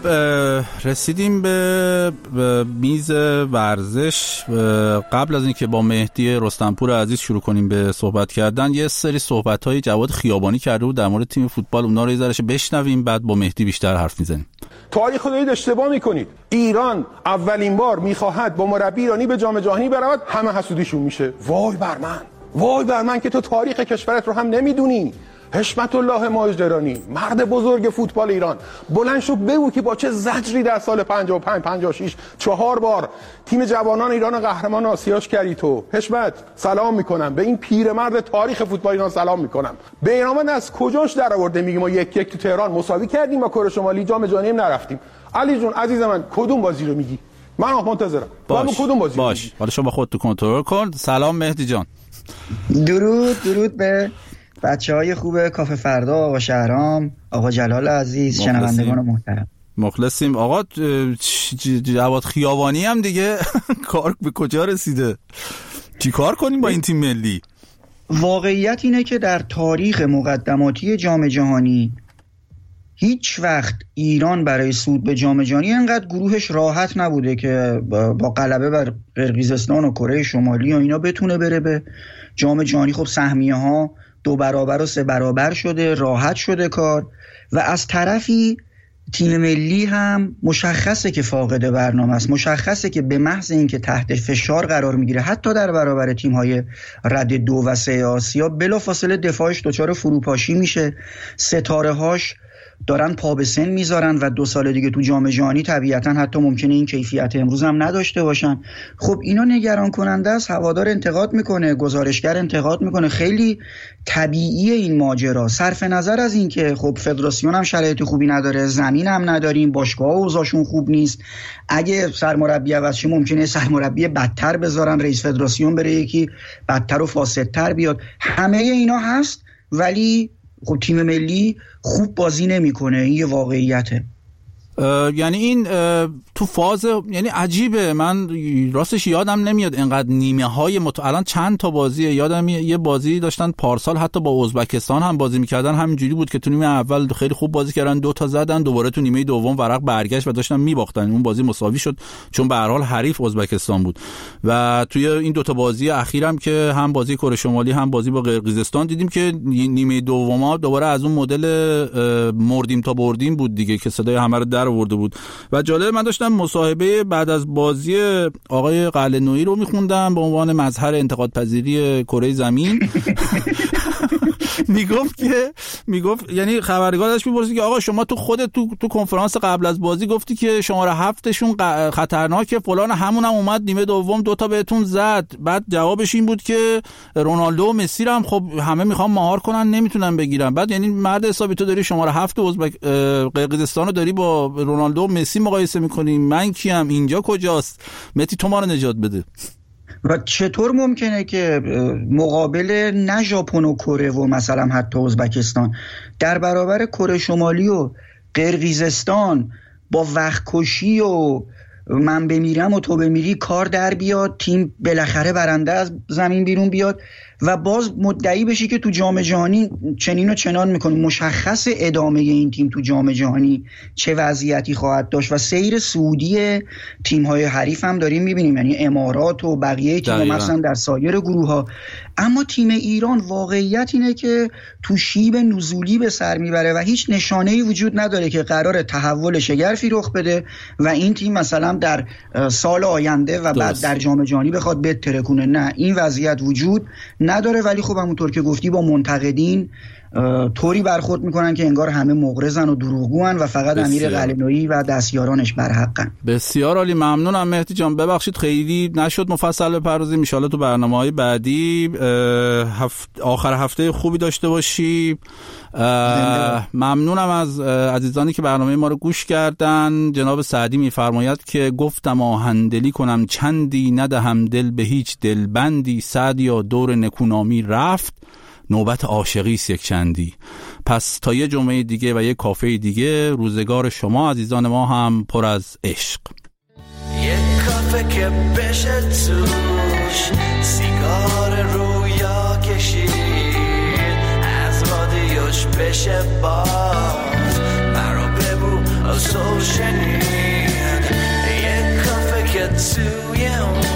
رسیدیم به میز ورزش. قبل از اینکه با مهدی رستمپور عزیز شروع کنیم به صحبت کردن، یه سری صحبت‌های جواد خیابانی کرده بود در مورد تیم فوتبال، اونا رو یه ذره بشنویم بعد با مهدی بیشتر حرف میزنیم. تاریخ رو دارید اشتباه میکنید. ایران اولین بار میخواهد با مربی ایرانی به جام جهانی برود، همه حسودیشون میشه. وای بر من، وای بر من که تو تاریخ کشورت رو هم نمیدونی. حشمت الله ماجدرانی، مرد بزرگ فوتبال ایران، بلند شو بگو که با چه زجری در سال پنجاه و پنج پنجاه و شش چهار بار تیم جوانان ایران قهرمان آسیاش کردی تو. حشمت، سلام میکنم به این پیرمرد تاریخ فوتبال ایران، سلام میکنم. بیرامند از کجاش در آورده میگه ما یک یک تو تهران مساوی کردیم با کره شمالی، جام جهانی هم نرفتیم؟ علی جون عزیز من، کدوم بازی رو میگی؟ من منتظرم. باش کدوم بازی باش حالا شما خودت کنترل کن. سلام مهدی جان. درود درود به بچه های خوب کافه فردا، آقا شهرام، آقا جلال عزیز، شنوندگان محترم. مخلصیم. آقا جواد خیابانی هم دیگه کار به کجا رسیده؟ چی کار کنیم با این تیم ملی؟ واقعیت اینه که در تاریخ مقدماتی جام جهانی هیچ وقت ایران برای صعود به جام جهانی انقدر گروهش راحت نبوده که با غلبه بر قرقیزستان و کره شمالی و اینا بتونه بره به جام جهانی. خب سهمیه ها دو برابر و سه برابر شده، راحت شده کار، و از طرفی تیم ملی هم مشخصه که فاقد برنامه است، مشخصه که به محض اینکه تحت فشار قرار میگیره حتی در برابر تیم‌های رد دو و سه آسیا، بلافاصله دفاعش دچار فروپاشی میشه، ستاره‌هاش دارن پا به سن میذارن و دو سال دیگه تو جام جهانی طبیعتا حتی ممکنه این کیفیت امروز هم نداشته باشن. خب اینا نگران کننده است. هوادار انتقاد میکنه، گزارشگر انتقاد میکنه، خیلی طبیعیه این ماجرا، صرف نظر از این که خب فدراسیون هم شرایط خوبی نداره، زمین هم نداریم، باشگاه اوضاعشون خوب نیست. اگه سرمربی عوض شه ممکنه سرمربی بدتر بذارن، رئیس فدراسیون بره یکی بدتر و فاسدتر بیاد. همه اینا هست ولی خب تیم ملی خوب بازی نمیکنه، این یه واقعیته. یعنی این تو فاز، یعنی عجیبه، من راستش یادم نمیاد اینقدر نیمه های مت... الان چند تا بازیه، یادم یه بازی داشتن پارسال حتی با ازبکستان هم بازی میکردن، همینجوری بود که تو نیمه اول خیلی خوب بازی کردن، دو تا زدن، دوباره تو نیمه دوم ورق برگشت و داشتن میباختن، اون بازی مساوی شد چون به هر حال حریف ازبکستان بود. و توی این دو تا بازی اخیرم که هم بازی کره شمالی هم بازی با قرقیزستان دیدیم که نیمه دوما دوباره از اون مدل مردیم تا بردیم بود دیگه که صدای همه رو در آورده بود. و جالب، من داشتم مصاحبه بعد از بازی آقای قلعه‌نویی رو میخوندم به عنوان مظهر انتقادپذیری کره زمین. میگفت که میگفت یعنی خبرنگار داشت میپرسید که آقا شما تو خودت تو تو کنفرانس قبل از بازی گفتی که شماره هفتشون خطرناکه فلان، همون هم اومد نیمه دوم دوتا بهتون زد. بعد جوابش این بود که رونالدو و مسی هم خب همه میخوان مهار کنن نمیتونن بگیرن. بعد یعنی مرد حسابی تو داری شماره هفت ازبک قرقیزستان رو داری با رونالدو و مسی مقایسه میکنی، من کیم؟ اینجا کجاست؟ متی تو ما رو نجات بده. و چطور ممکنه که مقابل نه ژاپن و کره و مثلا حتی ازبکستان در برابر کره شمالی و قرقیزستان با وقت کشی و من بمیرم و تو بمیری کار در بیاد، تیم بالاخره برنده از زمین بیرون بیاد و باز مدعی بشی که تو جام جهانی چنین و چنان میکنه؟ مشخص ادامه این تیم تو جام جهانی چه وضعیتی خواهد داشت و سیر سعودی تیم‌های حریف هم داریم میبینیم، یعنی امارات و بقیه تیم‌ها مثلا در سایر گروه‌ها اما تیم ایران واقعیت اینه که تو شیب نزولی به سر میبره و هیچ نشانه‌ای وجود نداره که قرار تحول شگرفی رخ بده و این تیم مثلا در سال آینده و بعد در جام جهانی بخواد بهتره کنه. نه، این وضعیت وجود نداره، ولی خب همونطور که گفتی با منتقدین طوری برخورد میکنن که انگار همه مغرضن و دروغگوان و فقط امیر قلعه‌نویی و دستیارانش برحقن. بسیار عالی، ممنونم مهدی جان. ببخشید خیلی نشد مفصل بپردازیم، ان شاءالله تو برنامه‌های بعدی. هفت آخر هفته خوبی داشته باشی. ممنونم از عزیزانی که برنامه ما رو گوش کردن. جناب سعدی میفرماید که گفتم آهندلی کنم چندی، ندهم دل به هیچ دلبندی، سعدیا دور نکونامی رفت، نوبت عاشقی است یک چندی. پس تا یه جمعه دیگه و یه کافه دیگه، روزگار شما عزیزان ما هم پر از عشق. یه کافه که بشه توش سیگار رویا کشید، از رادیوش بشه باز مرا ببو از شنید. یه کافه که توی اون